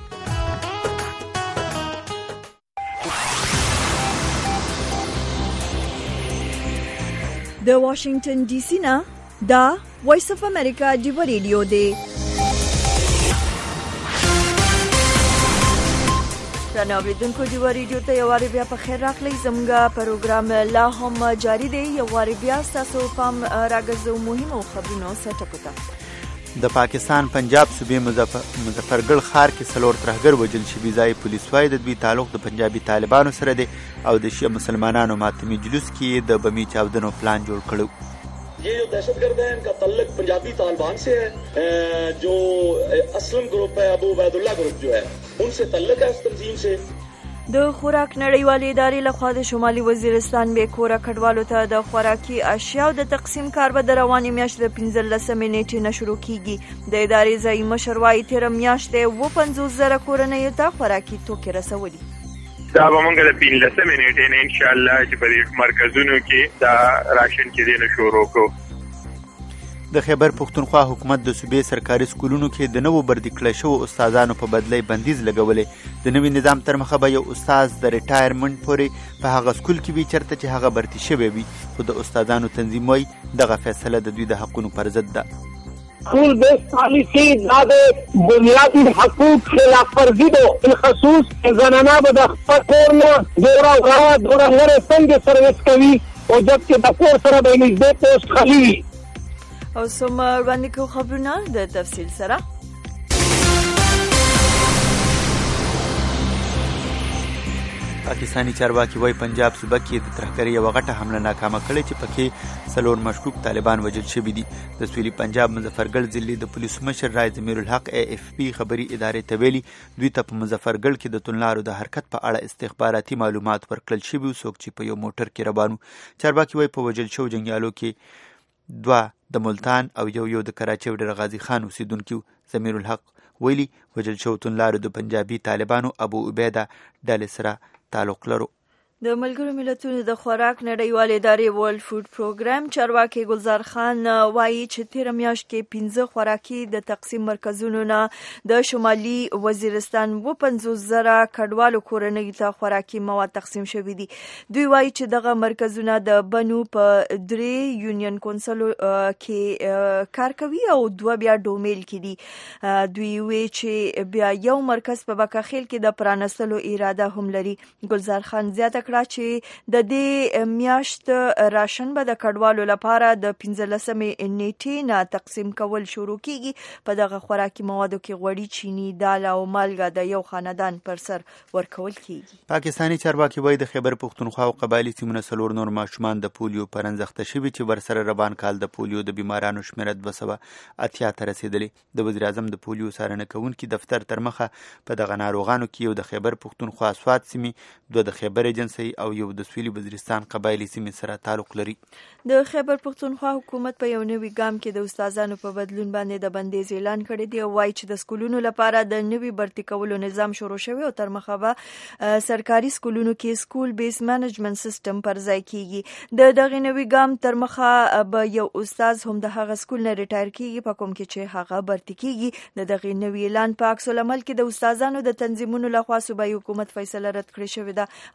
د واشنگټن ډي سي نه دا وایس اف امریکا ډیو ریډیو دی. رانه اوریدونکو ډیو ریډیو ته یو واری بیا په خیر راغلی. زموږ پروګرام لا هم جاری دی. یو واری بیا تاسو پام راګرځو مهمو خبرونو سره ټکو. د پاکستان پنجاب صوبې مظفرګل ښار کې 4 ترهګر وژل شوي. ځای پولیس وايي د دوی تعلق د پنجابي طالبانو سره دی او د شیعه مسلمانانو ماتمي جلوس کې د بمي چاودنو پلان جوړ کړو. ये जो दहशतगर्द है इनका तल्लुक पंजाबी तालिबान से है. जो असलम ग्रुप है अबू उबैदुल्लाह ग्रुप जो है उनसे तल्लुक है उस तंजीम से. د خوراک نړیوالې ادارې لخوا د شمالي وزیرستان به کورا کډوالو ته د خوراکي اشیاء د تقسیم کار به د روانې میاشتې د 15 نیټې نه شروع کیږي. د ادارې ځایي مشر وايي تیر میاشتې 50,000 کورنیو ته خوراکي توکي رسولي. دا به موږ د 15 نیټې نه ان شاء الله چې په دې مرکزونو کې دا راشن کې دینه شروع کوو. د خیبر پختونخوا حکومت د صوبې سرکاري سکولونو کې د نوو بردي کړی شوو استادانو په بدلۍ بندیز لګولې. د نوي نظام تر مخه به یو استاد د ریټایرمنټ پورې په هغه سکول کې وي چېرته چې هغه برتي شوی وي. خو د استادانو تنظیم وایي دغه فیصله د دوی د حقونو پر ضد ده. स्कूल बेस्ड पॉलिसी दादे बुनियादी हकूक खिलाफ वर्जी दो बिलखसूस जनाना बदखोर में दौरा उड़ाया दौरा लड़े संग सर्विस कवी और जबकि बकोर सर दे पोस्ट खाली او سم وړاندې کوو خبرونه د تفصیل سره. پاکستانی چارواکي وايي پنجاب صوبه کې د ترهګرۍ یوه غټه حمله ناکامه کړې چې پکې 4 مشکوک طالبان وژل شوي دي. د سویلي پنجاب مظفرګل ضلعې د پولیسو مشر رای ضمیر الحق AFP خبري ادارې ته ویلي دوی ته په مظفرګل کې د توندلارو د حرکت په اړه استخباراتي معلومات ورکړل شوي. څوک چې په یو موټر کې روان وو. چارواکي وايي په وژل شوو جنګیالو کې 2 د ملتان او یو د کراچۍ او ډېر غازي خان اوسیدونکي. ضمیر الحق ویلي وژل شوو توندلارو د پنجابي طالبانو ابو عبیده ډلې سره تعلق لرو. د ملګرو ملتونو د خوراک نړیوالې ادارې ورلد فود پروګرام چارواکي ګلزار خان وایي چې تیر میاشت کې 15 خوراکي د تقسیم مرکزونو نه د شمالي وزیرستان 50,000 کډوالو کورنیو ته خوراکي مواد تقسیم شوي دي. دوی وایي چې دغه مرکزونه د بنو په 3 یونین کونسل کې کار کوي او 2 بیا ډومیل کې دي. دوی وایي چې بیا یو مرکز په بکاخیل کې د پرانستلو اراده هم لري. ګلزار خان زیاته چې د دې میاشت راشن به د کډوالو لپاره د 15 نیټې نه تقسیم کول شروع کیږي. په دغه خوراکي موادو کې غوړي، چینی، دال او مالګه د یو خاندان پر سر ورکول کیږي. پاکستانی چارواکي وایي د خیبر پختونخوا او قبایلی سیمونو 4 نور ماشومان د پولیو پرنځخته شوي چې ورسره روان کال د پولیو د بیمارانو شمیره 280 ته رسیدلی. د وزیر اعظم د پولیو څارنه کوونکي دفتر تر مخه په دغه ناروغانو کې یو د خیبر پختونخوا سوات سیمې، 2 د خیبر ایجنسۍ او یو د سویلي وزیرستان قبایلی سیمې سره تعلق لري. د خیبر پختونخوا حکومت په یو نوي ګام کې د استادانو په بدلون باندې د بندیز اعلان کړی دی او وایي چې د سکولونو لپاره د نوي برتي کولو نظام شروع شوی او تر مخه به سرکاري سکولونو کې سکول بیس منیجمنت سیستم پر ځای کیږي. د دغه نوي ګام تر مخه به یو استاد هم د هغه سکول نه ریټایر کیږي په کوم کې چې هغه برتي کیږي. د دغه نوي اعلان په عکس العمل کې د استادانو د تنظیمونو لخوا صوبایي حکومت فیصله رد کړې شوې ده او وایي چې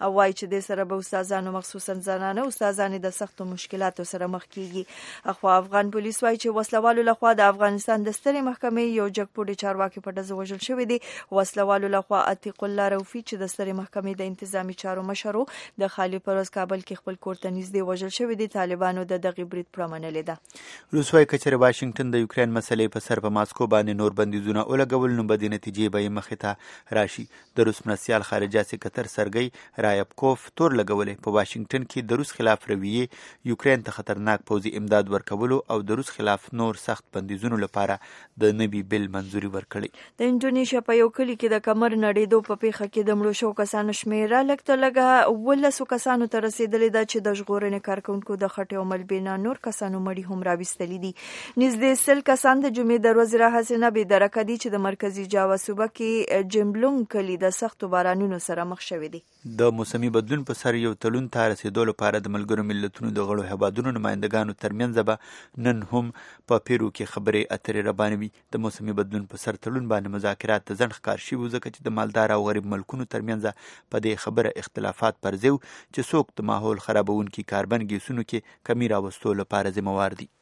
چې د سره به استادانو مخصوصا زنانه استادان د سختو مشکلاتو سره مخ کیږي. اخو افغان پولیس وايي چې وسلوالو لخوا د افغانستان د سترې محکمې یو جګپوړي چارواکي په ډزه وژل شوی دی. وسلوالو لخوا عتیق الله روفي چې د سترې محکمې د انتظامی چارو مشر د خالی پروز کابل کې خپل کور ته نږدې وژل شوی دی. طالبانو د دغه برید پرمنلې ده. روس وايي کچره واشنگټن د یوکرين مسلې په سر په ماسکو باندې نور بندیزونه ولګول نو بدې نتیجې به مخې ته راشي. د روس مرستیال خارجه سکرټر سرګي رایبکوف تور لګولې په واشنگټن کې د روس خلاف رویه یوکرين ته خطرناک پوځي امداد ورکولو او د روس خلاف نور سخت بندیزونو لپاره د نوي بل منځوري ورکړي. د انډونیشیا په یو کلی کې د کمر نړېدو په پیښه کې د مړو شو کسانو شمیره لږ لږه 12 کسانو ته رسیدلې ده چې د ژغورنې کارکونکو د خټې او ملبینا نور کسانو مړي هم راوستلي دي. نږدې 100 کسان د جمعې د ورځې راهیسې نه بې درکه دي چې د مرکزي جاوا صوبه کې جملونګ کلی د سختو بارانونو سره مخ شوی دی. د موسمي بدلون په سر یو تړون ته رسیدو لپاره د ملګرو ملتونو د غړو هیوادونو نمائندګانو ترمنځ به نن هم په پیرو کې خبرې اترې روانوي. د موسمي بدلون په سر تړون باندې مذاکرات د ځنډ ښکار شوي ځکه چې د مالدار او غریب ملکونو ترمنځ په دې خبره اختلافات پر ځای چې څوک د ماحول خرابونکي کاربن ګیسونو کې کمی راوستو لپاره ذمہوار دي.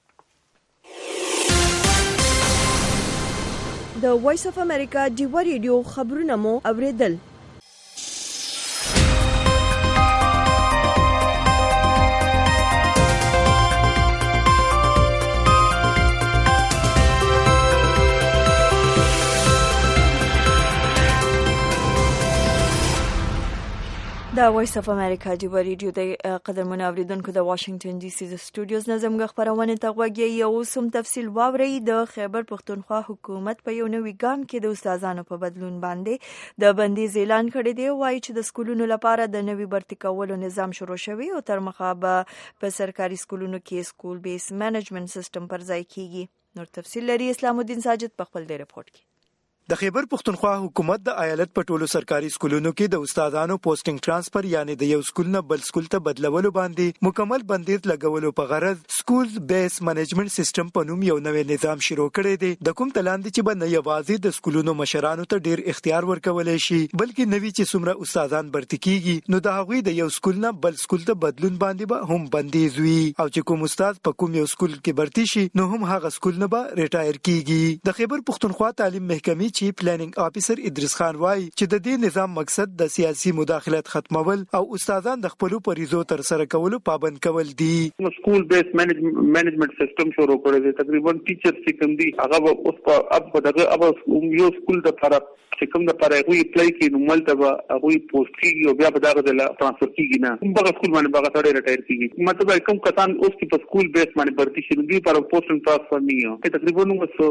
د وایس اف امریکا ډیوا ریډیو خبرونه مو اوریدل. د وایس اف امریکا ډیوا ریډیو د قدرمن اوریدونکو د واشنگټن ډي سي د سټوډیوز نظم خبرونه ته غوږی یو سم تفصیل واوري. د خیبر پختونخوا حکومت په یو نوي ګام کې د استادانو په بدلون باندې د بندیز اعلان کړی دی. وایي چې د سکولونو لپاره د نوي برتي کولو نظام شروع شوی او تر مخه به په سرکاري سکولونو کې سکول بیس منیجمنت سیستم پر ځای کیږي. نور تفصیل لري اسلام الدین ساجد په خپل رپورت کې. د خیبر پختونخوا حکومت د ایالت په ټولو سرکاري سکولونو کې د استادانو پوسټینګ ترانسفر یعنی د یو سکول نه بل سکول ته بدلولو باندې مکمل بندیز لګولو په غرض سکول بیس منیجمنت سیستم په نوم یو نوې نظام شروع کړی دی. د کوم تلاندې چې به نه یوازې د سکولونو مشرانو ته ډیر اختیار ورکولای شي بلکې نوی چې څومره استادان برتی کیږي نو د هغوی د یو سکول نه بل سکول ته بدلون باندې به هم بندیز وي او چې کوم استاد په کوم یو سکول کې برتی شي نو هم هغه سکول نه به ریټایر کیږي. د خیبر پختونخوا تعلیم محکمې چیف پلانینګ افیسر ادریس خان وايي چې د دې نظام مقصد د سیاسي مداخلت ختمول او استادان د خپل پریزو تر سره کولو پابند کول دي. سکول بیس منیجمنت سیستم شروع کړی دی. تقریبا ټیچر چې کوم دي هغه اوس په اب دغه اب یو سکول د لپاره چې کوم د لپاره غوي اپلای کوي نو ملته به غوي پوسټ کیږي او بیا به دغه د ترانسفر کیږي نه کوم بغه سکول باندې بغه تړي ریټایر کیږي. مطلب کوم کسان اوس کې په سکول بیس باندې برتی شي دوی پر پوسټینګ ترانسفر نه یو تقریبا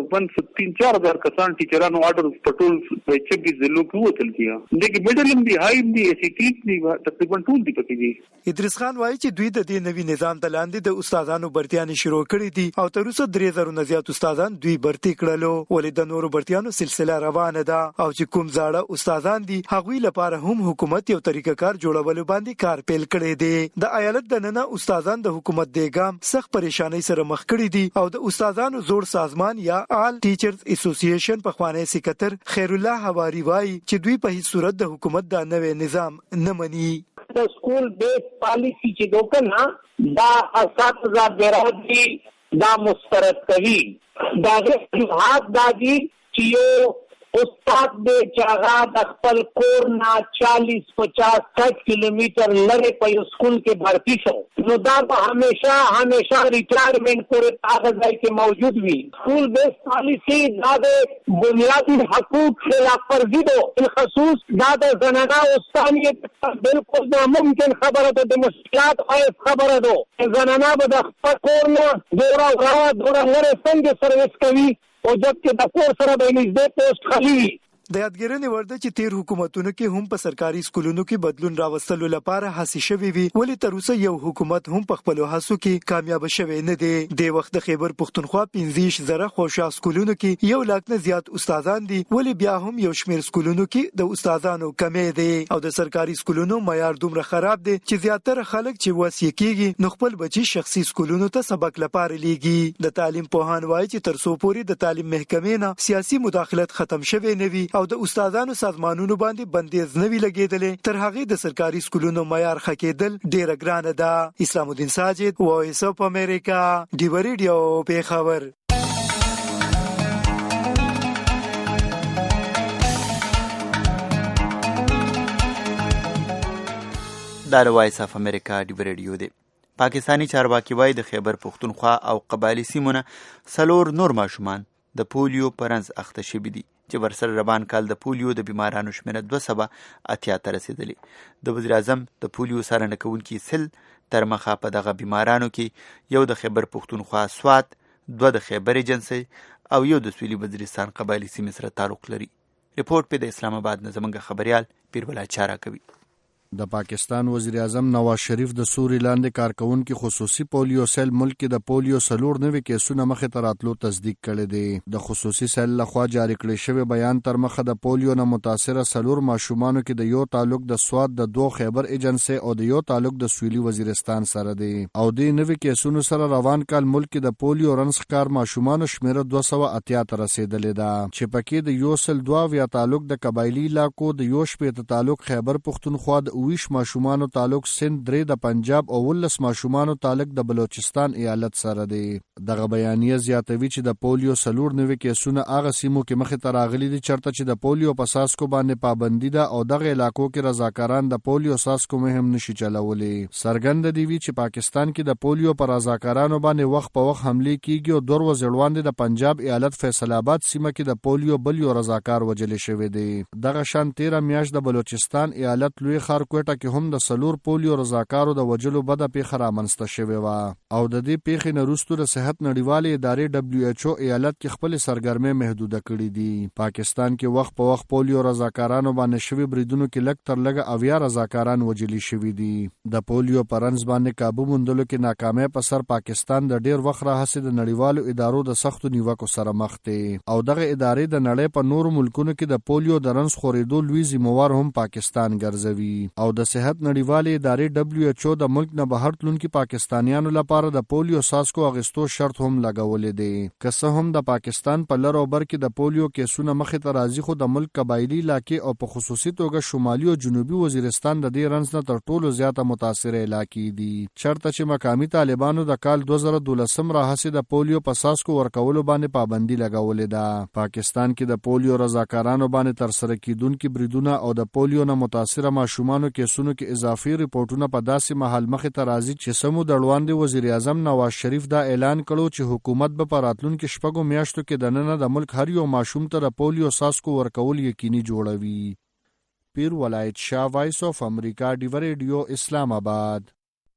1.3-4,000 کسان ټیچرانو آرډر پټول په 26 ضلعو کې وتل کیه. دغه میډلم دی هایم دی ایسیټیک دی تقریبا ټول دی پکې دي. ادریس خان وايي چې دوی د دې نوي نظام د لاندې د استادانو برتیان شروع کړې دي او تر اوسه 3000 نه زیات استادان دوی برتی کړلو ولې د نورو برتیانو سلسله روانه ده او چې کوم زاړه استادان دي هغوی لپاره هم حکومت یو طریقه کار جوړولو باندې کار پیل کړی دی. د ایالت د ننه استادان د حکومت دیګام سخت پریشانی سره مخ کړي دي او د استادانو زوړ سازمان یا آل ټیچرز اسوسییشن په خوانی سکرټر خیر الله حواری وايي چې دوی په هیڅ صورت د حکومت دا نوې نظام نه مني. د سکول بیس پالیسی چې دوکنه دا اساتذه برادری دا مسترد کوي. دا غوښتنه دا دي چې یو استاد دې چې هغه د خپل کور نه 40-50 کیلومتر لرې په یو سکول کې بھرتی شو نو دا به همیشه ریټایرمنٹ پورې هغه ځای کې موجود وي. سکول بیس پالیسی دا د بنیادی حقوق خلاف ورزي ده. بالخصوص دا د زنانه استانیت بالکل ناممکن خبره ده. د مشکلات خبره ده. زنانه به د خپل کور نه دورا لرې څنګه سرویس کوي او جبکې د کور سره به نږدې پوسټ خالي وي. د یادګیرنې ورده چې تیر حکومتونو کې هم په سرکاري سکولونو کې بدلون راوستلو لپاره هڅې شوې وي ولې تر اوسه یو حکومت هم په خپل هڅو کې کامیاب شوی نه دی. د وخت د خیبر پختونخوا 15,000 خوشا سکولونو کې 1 لک نه زیات استادان دي ولې بیا هم یو شمېر سکولونو کې د استادانو کمې دي او د سرکاري سکولونو معیار دومره خراب دی چې زیاتره خلک چې واسي کېږي نو خپل بچي شخصي سکولونو ته سبق لپاره لیږي. د تعلیم پوهان وايي چې تر څو پورې د تعلیم محکمې نه سیاسي مداخلت ختم شوی نه وي او د استادانو سازمانونو باندې بندیز نه وی لګیدلې تر هغه د سرکاري سکولونو معیار خکېدل ډیره ګرانه ده. اسلام الدین ساجد، وایس اف امریکا، ډیو ریډیو پیښور. دا د وایس اف امریکا ډیو ریډیو دی. پاکستانی چارواکي وایي د خیبر پښتونخوا او قبایلی سیمونه 4 نور ماشومان د پولیو په رنځ اخته شوي دي چې ورسره روان کال د پولیو د بیمارانو شمیره 280 ته رسېدلې. د وزیر اعظم د پولیو څارنه کوونکي سل تر مخه په دغه بیمارانو کې یو د خیبر پښتونخوا سوات، 2 د خیبر ایجنسۍ او یو د سویلي وزیرستان قبایلی سیمې سره تعلق لري. ریپورت په د اسلام آباد نه زموږ خبريال پیربلا چارا کوي. د پاکستان وزیر اعظم نواز شریف د سوري لاندې کارکونکو خصوصي پولیو سیل ملک کې د پولیو 4 نوي کیسونه مخې ته راتلو تصدیق کړي دي. د خصوصي سیل لخوا جاری کړی شوی بیان تر مخه د پولیو نه متاثره 4 ماشومانو کې د یو تعلق د سواد د 2 خیبر ایجنسۍ او د یو تعلق د سویلي وزیرستان سره دی او د نوي کیسونو سره روان کال ملک کې د پولیو رنځ ښکار ماشومانو شمیره 280 ته رسیدلې ده چې پکې د یو سل 2 تعلق د قبایلی علاقو د یو شپې تعلق خیبر پښتونخوا د 20 ماشومانو تعلق سند 3 د پنجاب او 19 ماشومانو تعلق د بلوچستان ایالت سره دی. دغه بیانیه زیاتوي چې د پولیو 4 نوي کیسونه هغه سیمو کې مخې ته راغلي دي چرته چې د پولیو په ساسکو باندې پابندي ده او دغه علاقو کې رضاکاران د پولیو ساسکو مهم نشي چلولی. سرګند دی چې پاکستان کې د پولیو پر رضاکارانو باندې وخت په وخت حمله کیږي او 2 ورځې وړاندې د پنجاب ایالت فیصل آباد سیمه کې د پولیو بل یو رضاکار وجل شوی دی. دغه شان 13 میاشت د بلوچستان ایالت لوی ښار کوټه کې هم د 4 پولیو رضاکارو د وجلو بده پیښه رامنځته شوې وه او د دې پیښې نه وروسته د صحت نړیوالې ادارې WHO ایالت کې خپل سرګرمۍ محدوده کړې دي. پاکستان کې وخت په وخت پولیو رضاکارانو باندې شوي بریدونو کې لږ تر لږه 90 رضاکاران وجلي شوي دي. د پولیو په رنځ باندې قابو موندلو کې ناکامۍ په سر پاکستان د ډیر وخت راهیسې د نړیوالو ادارو د سختو نیوکو سره مخ دی او دغه ادارې د نړۍ په نورو ملکونو کې د پولیو د رنځ خورېدو لوی ذمہوار هم پاکستان ګرځوي او د صحت نړیوالې ادارې WHO د ملک نه بهر تلونکي پاکستانیانو لپاره د پولیو ساسکو اغستو شرط هم لګولې دی. که څه هم د پاکستان په لر او بر کې د پولیو کیسونه مخې ته راځي خو د ملک قبایلی علاقې او په خصوصي توګه شمالي او جنوبي وزیرستان د دې رنځ نه تر ټولو زیاته متاثره علاقې دي چرته چې مقامي طالبانو د کال 2012 راهیسې د پولیو په ساسکو ورکولو باندې پابندي لګولې ده. پاکستان کې د پولیو رضاکارانو باندې تر سره کیدونکو بریدونه او د پولیو نه متاثره ماشومانو کیسونو کې اضافي ریپورتونه په داسې مهال مخې ته راځي چې سمو د وړاندې وزیر اعظم نواز شریف دا اعلان کړو چې حکومت به په راتلونکو شپږو میاشتو کې د نن د ملک هر یو ماشوم ته د پولیو ساسکو ورکول یقیني جوړوي. پیر ولایت شاه، وایس اف امریکا، ډیو ریډیو، اسلام آباد.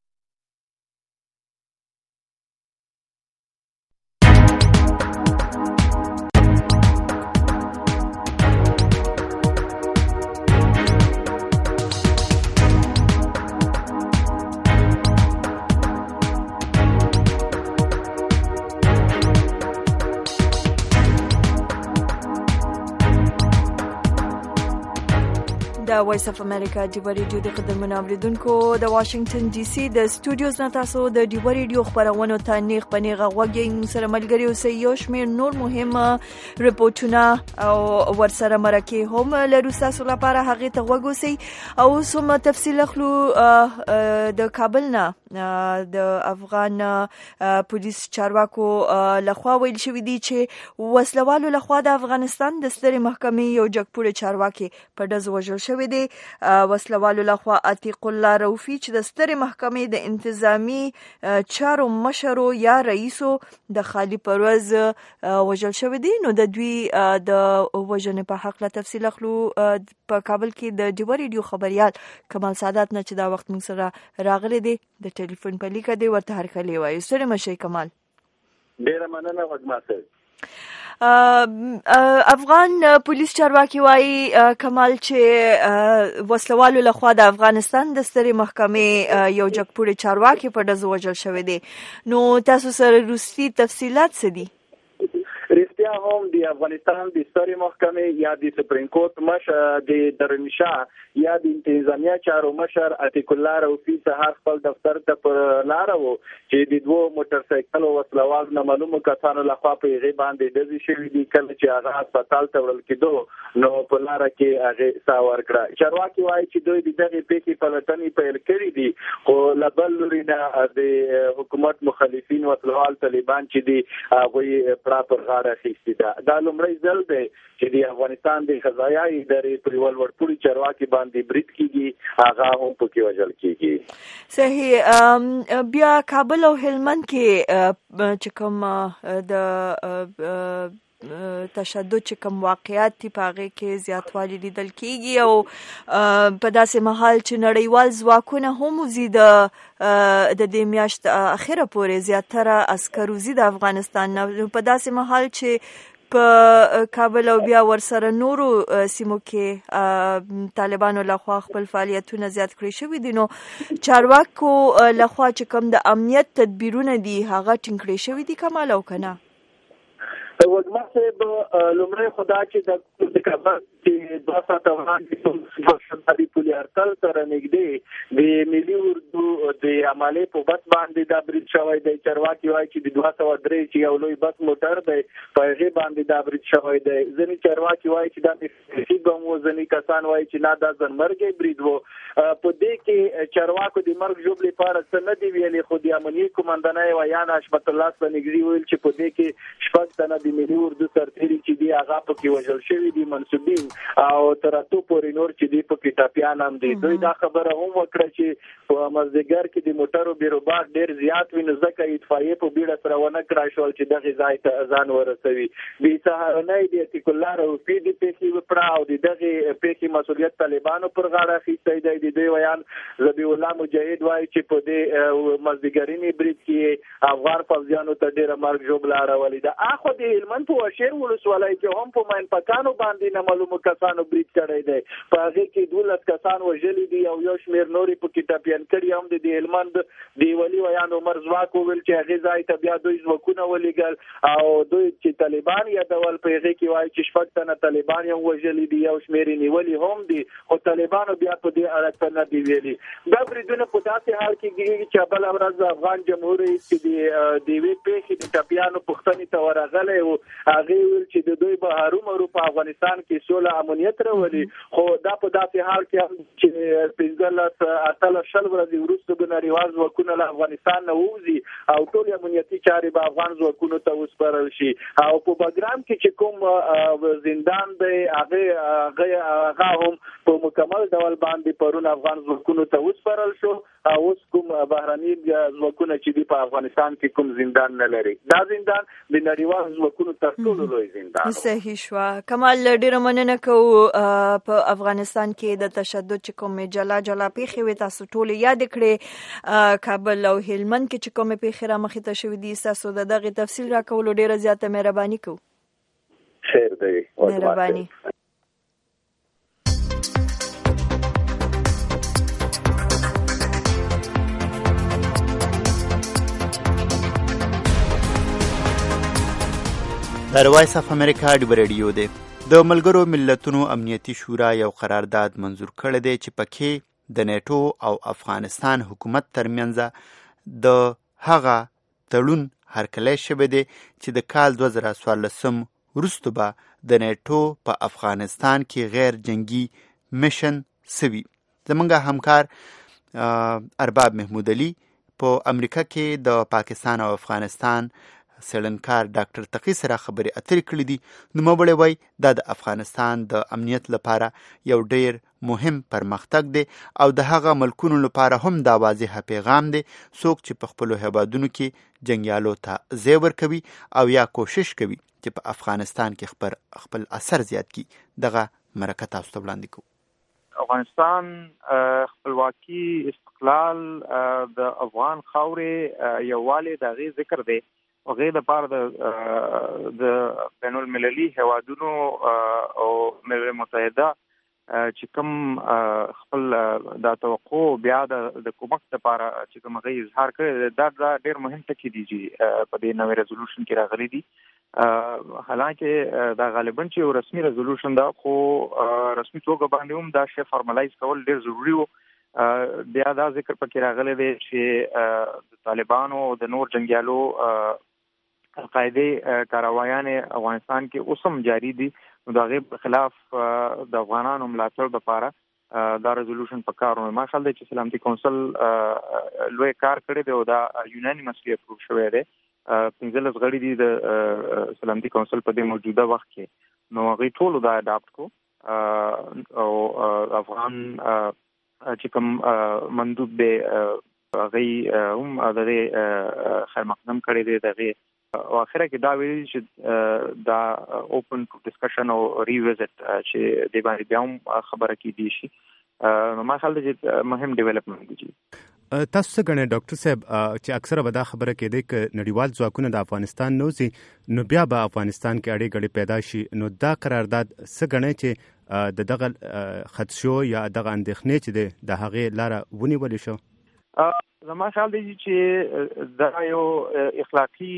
د وایس اف امریکا ډیو ریډیو د قدرمنو اوریدونکو د واشنگټن ډي سي د سټوډیوز نه تاسو د ډیو ریډیو خبرونه ته نیغ پنیغه غوږی سره ملګری اوسئ. یو شمېر نور مهمه ریپورتونه او ورسره مرکه هم لرو تاسو لپاره، هغه ته غوږ اوسئ. او سم تفصیل اخلو د کابل نه د افغان پولیس چارواکو لخوا ویل شوی دی چې وسلوالو لخوا د افغانستان د سترې محکمې یو جګپوړی چارواکي په ډز وژل شوی دی. وسلوالو لخوا عتیق الله روفي چې د سترې محکمې د انتظامی چارو مشرو یا رئیسو د خالی پرواز وژل شوی دی. نو د دوی د وژنې په حق له تفصیل اخلو په کابل کې د ډیو ریډیو خبريال کمال سعادت نه چې دا وخت موږ سره راغلی دی د ټلیفون په لیکه دی ورته هرکلی وایو. ستړي مشئ کمال. ډیره مننه وګماسه. افغان پولیس چارواکي وایي کمال چې وسلوالو لخوا د افغانستان د سترې محکمې یو جګپوړی چارواکي په ډز وژل شوی دی. نو تاسو سره روسي تفصیلات څه دي؟ رښتیا بیا هم د افغانستان د سترې محکمې یا د سپریم کورټ مشر د درنشاه یا د انتظامیه چارو مشر عتیق الله روفي سهار خپل دفتر ته پر لار وو چې د دوه موټر سایکل وسلوال نه معلومه کسانو لخوا په هغه باندې دزي شوی دي کله چې هغه هسپتال ته وړل کېدو نو په لار کې هغه ساور کړه. چارواکي وایي چې دوی د دغه پیښې پلټنې پیل کړې دي خو لبل لري د حکومت مخالفین وسلوال طالبان چې دي هغه پراپر غاړه اخیستي ده. دا لومړی ځل دی چې د افغانستان د قضایي ادارې پر ولورپوري چارواکي باندې برید کیږي هغه هم پکې وژل کیږي. صحیح. بیا کابل او هلمند کې چې کوم د تشدد چې کوم واقعیت دي په هغې کې زیاتوالی لیدل کیږي او په داسې مهال چې نړیوال ځواکونه هم وځي د دې میاشت اخره پورې زیاتره عسکر وځي د افغانستان نه، په داسې مهال چې په کابل او بیا ورسره نورو سیمو کې طالبانو لخوا خپل فعالیتونه زیات کړی شوي دي، نو چارواکو لخوا چې کوم د امنیت تدبیرونه دي هغه ټینګ کړی شوي دي کمال او که نه؟ وګما صاحب لومړی خدا چې د کابل چې 2 ساعته وړاندې د پولي ارتل سره نږدې د ملي اردو د عملې په بس باندې دا برید شوی دی. چارواکي وایي چې د 203 چې یو لوی بس موټر دی په هغې باندې دا برید شوی دی. ځینې چارواکي وایي چې دا سیاسي بم و، ځینې کسان وایي چې نه دا ځانمرګی برید و. په دې کې چارواکو د مرګ ژوبلې لپاره څه نه دی ویلي، خو د امنیې قومندانۍ ویان حشمت الله سپنګري ویل چې په دې کې 6 تنه د ملي اردو سرتیري چې دی هغه پکې وژل شوي دي منسوبین او تر اتو پورې نور چې دی پکې ټاپیان هم دي. دوی دا خبره هم وکړه چې په مازدیګر کې د موټرو بیروبار ډېر زیات وي، نو ځکه اتفاقیې په بیړه سره ونه کړای شول چې دغه ځای ته ځان ورسوي. بې سهارنۍ د عتیق الله روفي د پیښې وکړه او د دغه پیښې مسؤلیت طالبانو پر غاړه اخیستی دی. د دوی ویان ذبیح الله مجاهد وایي چې په دې مازدیګرینې برید کې افغان پوځیانو ته ډېره مرګ ژوبله اړولې ده. اخو د هلمند په وشیر ولسوالۍ کې هم په ماینپکانو باندې نه معلومو کسانو برید کړی دی. په هغې کې 12 کسان وژلي دي او یو شمېر نورې پکې ټپیان کړي هم دي. د هلمند د ولي ویان عمر ځواک وویل چې هغې ځای ته بیا دوی ځواکونه ولېږل او دوی چې طالبان یادول په هغې کې وایي چې 6 تنه طالبان هم وژلي دي، یو شمېر یې نیولي هم دي، خو طالبانو بیا په دې اړه څه نه دي ویلي. دا بریدونه په داسې حال کې کېږي چې بله ورځ د افغان جمهور رئیس چې د یوې پیښې د ټپیانو پوښتنې ته ورغلی و، هغې ویل چې د دوی به هرومرو په افغانستان کې سوله امنیت راولي، خو دا په داسې حال کې هم چې 15-18 ورځې وروسته به نړیوال ځواکونه له افغانستان نه ووځي او ټول امنیتي چارې به افغان ځواکونو ته وسپارل شي. او په بګرام کې چې کوم زندان دی هغه هم په مکمل ډول باندې پرون افغان ځواکونو ته وسپارل شو او اوس کوم بهرني ځواکونه چې دی په افغانستان کې کوم زندان نه لري. دا زندان د نړیوال ځواکونو تر ټولو لوی زندان. صحیح شو. کمال ډیره مننه کوو. په افغانستان کې د تشدد چې کوم جلا پیښې وي تاسو ټول یاد کړې، کابل او هلمند کې چې کوم پیښې را مخې ته شوې دي تاسو د دغه تفصیل راکولو ډیره زیاته مهرباني کوو. خیر دی. مهرباني. د وایس اف امریکا ډیو ریډیو دی. د ملګرو ملتونو امنیتي شورا یو قرارداد منظور کړی دی چې پکې د نیټو او افغانستان حکومت ترمنځ د هغه تړون هرکلی شوی دی چې د کال 2014 وروسته به د نیټو په افغانستان کې غیر جنگي میشن سوي. زمونږ همکار ارباب محمود علي په امریکا کې د پاکستان او افغانستان څېړنکار ډاکټر تقي سره خبرې اترې کړې دي. نوموړی وایي دا د افغانستان د امنیت لپاره یو ډېر مهم پرمختګ دی او د هغه ملکونو لپاره هم دا واضح پیغام دی څوک چې په خپلو هیوادونو کې جنګیالو ته ځای ورکوي او یا کوشش کوي چې په افغانستان کې خپل اثر زیات کړي. دغه مرکه تاسو ته وړاندې کوو. افغانستان خپلواکي استقلال د افغان خاورې یووالی د هغې ذکر دی او غیر لپاره د بین المللي هیوادونو او ملل متحده چې کوم خپل د توقع بیا د کومک لپاره چې کوم غي اظهار کړی دا ډېر مهم ټکی دی چې په دې نوې ریزولوشن کې راغلي دي حالانکه دا غالبا چې یو رسمي ریزولوشن دا خو رسمي توګه باندې هم دا شی فارملایز کول ډیر ضروری وو. بیا دا ذکر پکې راغلی دی چې د طالبانو او د نور جنګیالو القاعده کاروایان افغانستان کې اوس هم جاری دي، نو د هغې خلاف د افغانانو ملاتړ لپاره دا ریزولوشن په کار و. ما خیال دی چې سلامتي کونسل لوی کار کړی دی او دا یونانیمسلی اپروو شوی دی. 15 غړي دي د سلامتي کونسل په دې موجوده وخت کې، نو هغوی ټولو دا اډاپټ کو او افغان چې کوم مندوب دی هغوی هم د دې خیر مقدم کړی دی. د هغې او اخره کې دا ویلي چې دا اوپن ټو ډسکشن او ریویزټ چې دې باندې بیا هم خبره کیدی شي. نو ما خیال دی چې مهم ډیولپمنټ دی. تاسو څه ګڼئ ډاکټر صاحب چې اکثره به دا خبره کېدی که نړیوال ځواکونه د افغانستان نوځي نو بیا به افغانستان کې اړې ګړې پیدا شي، نو دا قرارداد څه ګڼئ چې د دغه خدشو یا دغه اندېښنې چې دی د هغې لاره ونیولې شو؟ زما خیال دی چې دا یو اخلاقي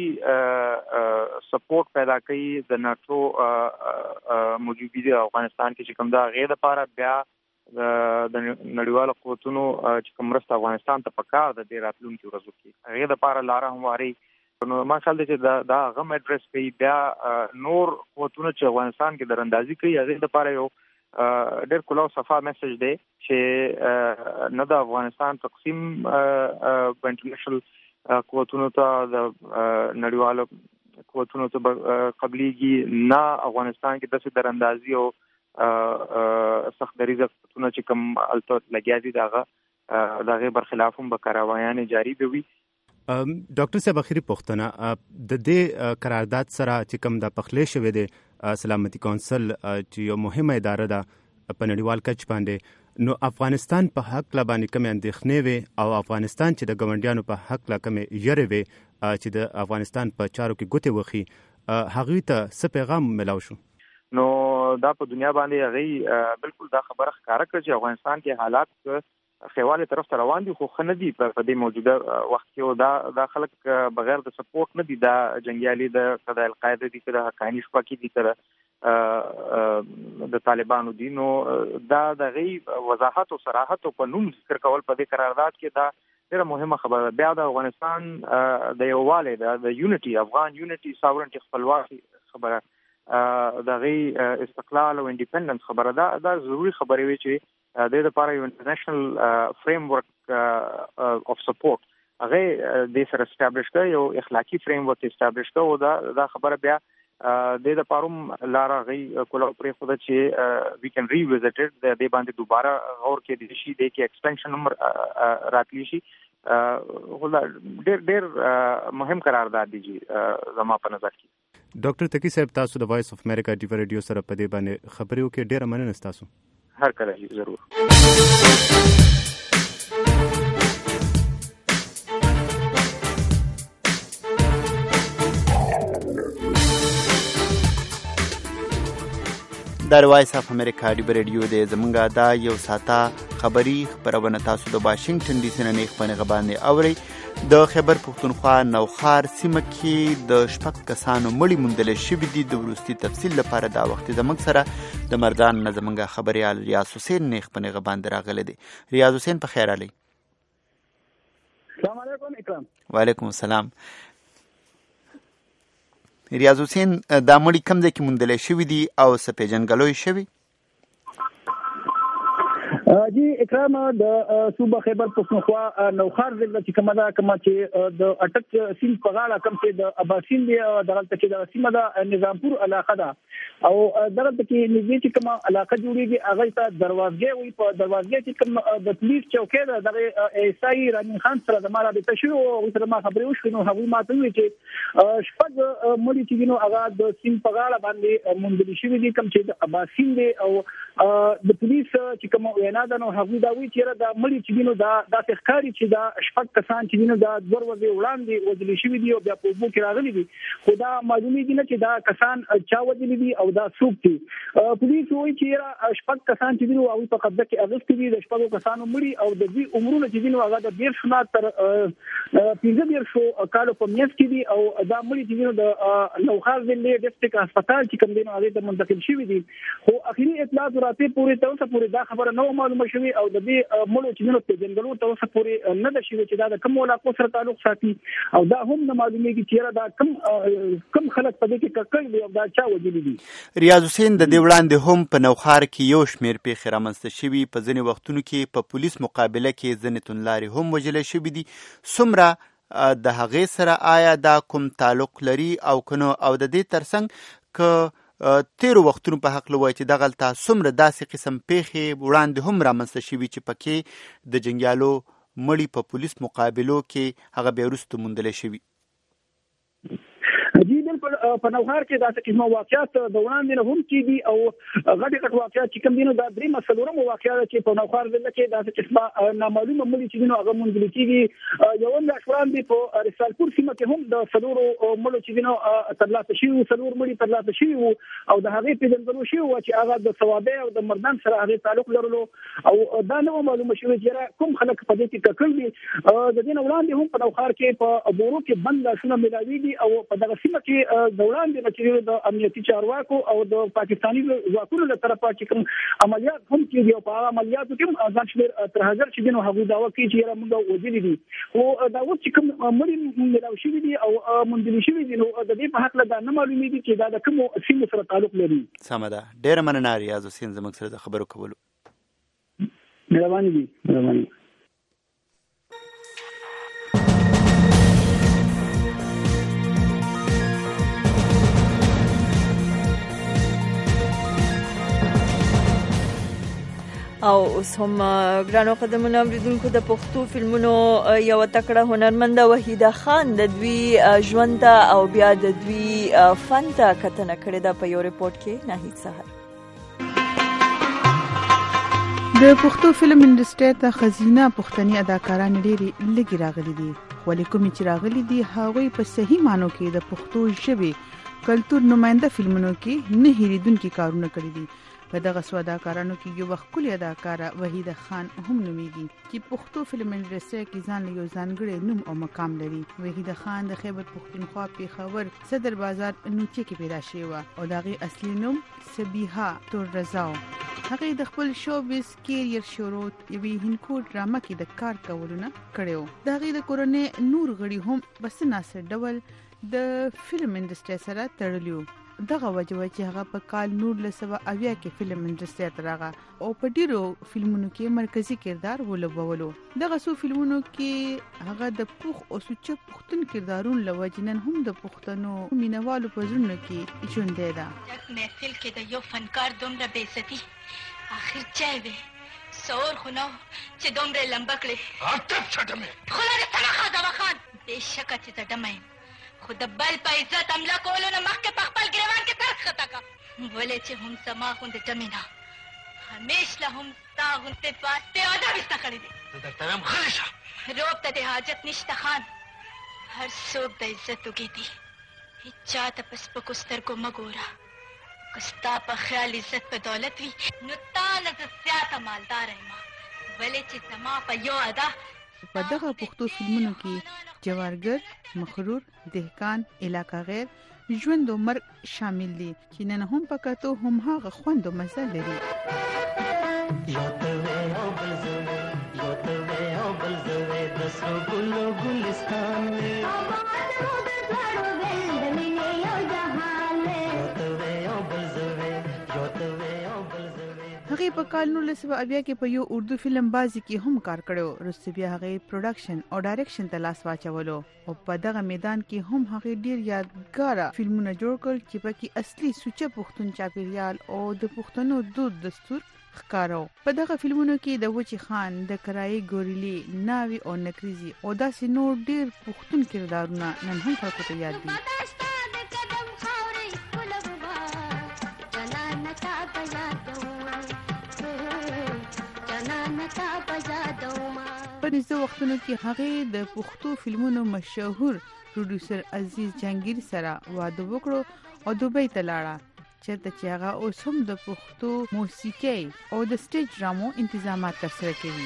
سپورټ پیدا کوي د ناټو موجودګي د افغانستان کې چې کوم دا هغې دپاره بیا د نړیوالو قوتونو چې کوم مرسته افغانستان ته پکار ده د راتلونکي ورځو کې هغې دپاره لاره همواري. نو ما خیال دی چې دا هغه هم اډرس کوي. بیا نور قوتونه چې افغانستان کې دراندازي کوي هغې دپاره یو ډېر کلو صفا میسج دی چې نه د افغانستان تقسیم په انټرنیشنل قوتونو ته د نړیوالو قوتونو ته قبلیږي، نه افغانستان کې داسې دراندازي او سخت دریزه قوتونه چې کوم هلته لګیا دي د هغې برخلاف هم به کاروایانې جاري به وي. ډاکټر صاحب اخري پوښتنه، د دې قرارداد سره چې کوم دا پخلی شوی دی سلامتي کونسل چې یو مهمه اداره ده په نړیوال کچ باندې، نو افغانستان په حق لا باندې کومې اندېښنې وي او افغانستان چې د ګاونډیانو په حق لا کومې یرې وي چې د افغانستان په چارو کې ګوتې وخي، هغوی ته څه پیغام ملاو شو؟ نو دا په دنیا باندې هغوی بالکل دا خبره ښکاره کړه چې افغانستان کې حالات خیوالې طرف ته روان دي، خو ښه نه دي په دې موجوده وخت کې. او دا خلک بغیر د سپورټ نه دي، دا جنګیالي د القاعده دي، که د حقاني شپاکي دي، که د طالبانو دي. نو دا د هغوی وضاحت او صراحت او په نوم ذکر کول په دې قرارداد کې دا ډېره مهمه خبره ده. بیا د افغانستان د یووالي د یونټي افغان یونټي ساورنټي خپلواکي خبره، د هغې استقلال او انډیپندنس خبره، دا ضروري خبرې وي چې د دې دپاره یو انټرنیشنل فریم ورک اف سپورټ هغې دې سره اسټابلیش کړه، یو اخلاقي فریم ورک اسټابلیش کړه. او دا خبره بیا د دې دپاره هم لاره هغوی کلو پرېښوده چې وي کین ریویزټ د دې باندې دوباره غور کېدلی شي، دې کې ایکسپینشن هم راتلی شي. ډېر مهم قرارداد دی زما په نظر کې. ډاکټر تقي صاحب، تاسو د وایس اف امریکا ډیو ریډیو سره په دې باندې خبرې وکړې، ډېره مننه ستاسو. هر کله ضرور. د وایس اف امریکا ډیو ریډیو د زمونږه دا یو ساته خبری خبرونه تاسو د واشنگټن ډي سي نه خبرونه باندې اوري. د خیبر پختونخوا نوخار سیمه کې د شپږ کسانو مړي موندل شوي دي. د وروستي تفصیل لپاره دا وخت زموږ سره د مردان نه زمونږه خبريال ریاض حسین نه خبرونه باندې راغلی دی. ریاض حسین په خیر علي. السلام علیکم. اکرام. وعلیکم السلام. ریاض حسین، دا مړي کوم ځای کې موندل شوي دي او څه پیژنګلوي شوي؟ جی اکرام، د صوبه خیبر پختونخوا نوخار ضلع چې کومه ده، کومه چې د اټک سیند په غاړه کوم چې د اباسین دی، دغلته کې د سیمه ده نظامپور علاقه ده، او دغلته کې نږدې چې کومه علاقه جوړېږي هغې ته دروازګۍ وایي. په دروازګۍ کې کوم د پولیس چوکۍ ده، دغې ایسایي رامین خان سره زما رابطه شوې وه، هغوی سره ما خبرې وشوې. نو هغوی ما ته وویل چې شپږ مړي چې دي نو هغه د سیند په غاړه باندې موندل شوي دي، کوم چې د اباسین دی او د پولیس چې کوم وینا ده نو هغه دا وی چې دا مړي چې دینو دا د ښکاری چې دا شپږ کسان چې دینو دا دوه ورځې وړاندې وځل شوی دی او بیا په وګړو کې راغلي دي خو دا معلومي دي چې دا کسان چا وځل دي او دا څوک دي پولیس وایي چې شپږ کسان چې دینو او په قبضه کې اغستې دي د شپږ کسانو مړي او د دې عمرونه چې دینو هغه د 12 شنه تر 15 کالو په میاشت کې دي او دا مړي چې دینو د نوخار ضلع ډسټریکټ هسپتال چې کوم دینو هغه ته منتقل شوی دي خو اخیری اطلاعات راته پورې ته اوسه پورې دا خبره نو معلومه شوی او د دې مړو چې دینو په جنګلو ته اوسه پورې نه ده شوی چې دا د کوم علاقو سره تعلق ساتي او دا هم نه معلومیږي چې دا کم خلک په دې کې ککړ دي او دا چا وجلی دي. ریاض حسین د دې وړاندې هم په نوخار کې یو شمېر پیښې رامنځته شوي په ځینې وختونو کې په پولیس مقابله کې ځینې توندلارې هم وژل شوي دي. څومره د هغې سره آیا دا کوم تعلق لري او کنه او د دې ترڅنګ که تیرو وختونو په حق لوي چې دغلته څومره داسې قسم پیښې وړاندې هم رامنځته شوي چې پکې د جنګیالو مړي په پولیس مقابلو کې هغه بیا وروسته موندلی شوي؟ جی بالکل په نوخار کې دا څه واقعیات د وړاندې نه هم کېدي او غټ واقعیات چې کوم دینو دا درې مسلورم واقعیات چې په نوخار ضلع کې دا څه نامعلومه مړي چې دینو هغه موندل کېږي یو نه وړاندې په رسالپور سیمه کې هم د سلورو مړو چې دینو ترلاسه شوي سلور مړي ترلاسه شوي او د هغې پیژندلو شوي چې هغه د ثوابه او د مردان سره هغه تعلق لرلو او دا نه معلومه شوي چې کوم خلک په دې کې ککړ دي. د دې وړاندې هم په نوخار کې په بورو کې بند لاشونه ملاوي دي او په دغه سیمه کې د وړاندې چې د امنیتي چارواکو او د پاکستاني ځواکونو له طرفه چې کوم عملیات هم کېږي او په عملیاتو کې ځان شمېر تر هزار چې دینو هغوی دعوا کوي چې موږ وژلي دي او دا اوس چې کوم مړي ملاو شوي دي او موندل شوي دي نو د دې په هکله دا نه معلومیږي چې دا د کومو سیمو سره تعلق لري. سمه ده، ډېره مننه ریاض حسین زموږ سره د خبرو کولو. مهرباني دي مهرباني. او اوس هم ګرانو قدمونو اوریدونکو د پښتو فلمونو یو تکړه هنرمنده وحیده خان د دوی ژوند او بیا د دوی فن ته کتنه کړې ده په یو ریپورت کې ناهید سحر. د پښتو فلم انډستری ته خزینه پښتني اداکاران ډېری لږ راغلي دي خو کومې چې راغلي دي هغوی په صحیح معنو کې د پښتو ژبې کلتور نماینده فلمونو کې نه هېرېدونکي کارونه کړي دي. په دغه څو اداکارانو کې یو ښکلې اداکاره وحیده خان هم نومیږي چې پښتو فلم انډستری کې ځان له یو ځانګړي نوم او مقام لري. وحیده خان د خیبر پښتونخوا پېښور صدر بازار نوچې کې پیدا شوې وه او د هغې اصلي نوم سبیحه تور رضا و. هغې د خپل شوبز کیریر شروع یوې هندکو ډرامه کې د کار کولو نه کړی و. د هغې د کورنۍ نور غړي هم په څه ناسه ډول د فلم انډستری سره تړلي وو. دغه وجه و چې هغه په کال 1980 کې فلم انډستری ته راغی او په ډیرو فلمونو کې مرکزی کردار ولوبولو. دغه څو فلمونو کې هغه د پوخ او سوچ پښتون کردارون لوجنن هم د پښتنو مینوالو په ژوند کې ژوند دی. محفل کې د یو فنکار دومره بے عزتی اخر چای وي سور خو نو چې دومره لمبه کړي اټپ چټمه خو لري تنخوا دا خان بهشکه چې تډمه خو د بل په عزت عمله کولو نه مخکې په خپل ګریوان کې ترخ خطا کا ولې چې هم سما غوندې ډمې نه همیش له هم ستا غوندې واسطې ادب ایسته کړی دی. درته وایم غلی شه روب ته د حاجت نشته خان هر څوک د عزت وږي دي هېچ چا ته په سپکو سترګو مه ګوره که ستا په خیال عزت په دولت وي نو تا نه زه زیاته مالداره یم ولې چې زما په یو ادا. په دغه پښتو فلمونو کې جوارګر، مخرور، دهقان، علاقه غیر، ژوند او مرګ شامل دي چې نن هم په کتو هم هغه خوند او مزه لري. یو ته او بل زوی یو ته او بل زوی د سرو ګلو ګلستان دی هغې په کال 1980 کې په یو اردو فلم بازی کې هم کار کړو. وروسته بیا هغې پروډکشن او ډایرکشن ته لاس واچولو او په دغه میدان کې هم هغې ډیر یادګاره فلمونه جوړ کړل چې پکې اصلي سوچه پښتون چاپیریال او د پښتنو دود دستور ښکارو. په دغه فلمونو کې د وچی خان، د کرایي ګوریلي، ناوی او نکریزي او داسې نور ډیر پښتون کردارونه نن هم خلکو ته یاد دي. په دې وختونو کې هغه د پښتو فلمونو مشهور پروډوسر عزیز جهانگیر سره واده وکړو او دوبۍ ته لاړه چې هغه اوس هم د پښتو موسیقي او د سټیج ډرامو انتظامات ترسره کوي.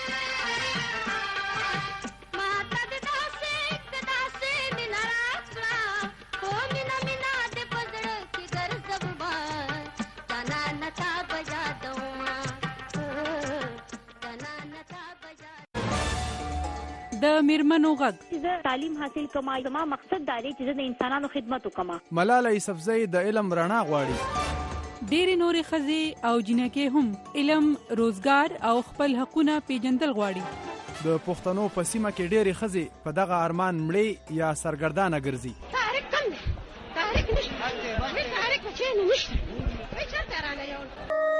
د میرمنو غږ زه تعلیم حاصل کوم زما مقصد دا دی چې زه د انسانانو خدمت وکم. ملاله یوسفزۍ د علم رڼا غواړي. ډېرې نورې ښځې او جنکې هم علم، روزګار او خپل حقونه پیژندل غواړي. د پښتنو په سیمه کې ډېرې ښځې په دغه ارمان مړې یا سرګردانه ګرځي. تاریخ کم دی، تاریخ نشته، تاریخ بچی نه نشته، چېرته راغلی یو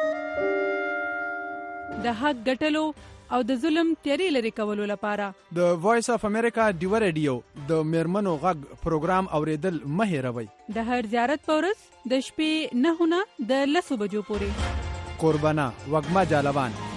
د حق ګټلو او د ظلم تیری لري کولو لپاره د وایس اف امریکا ډیو ریډیو د میرمنو غږ پروګرام اوریدل مه هېروئ. د هر زیارت په ورځ د شپې 9 نه د 10 بجو پورې. قربانه وږمه جالبان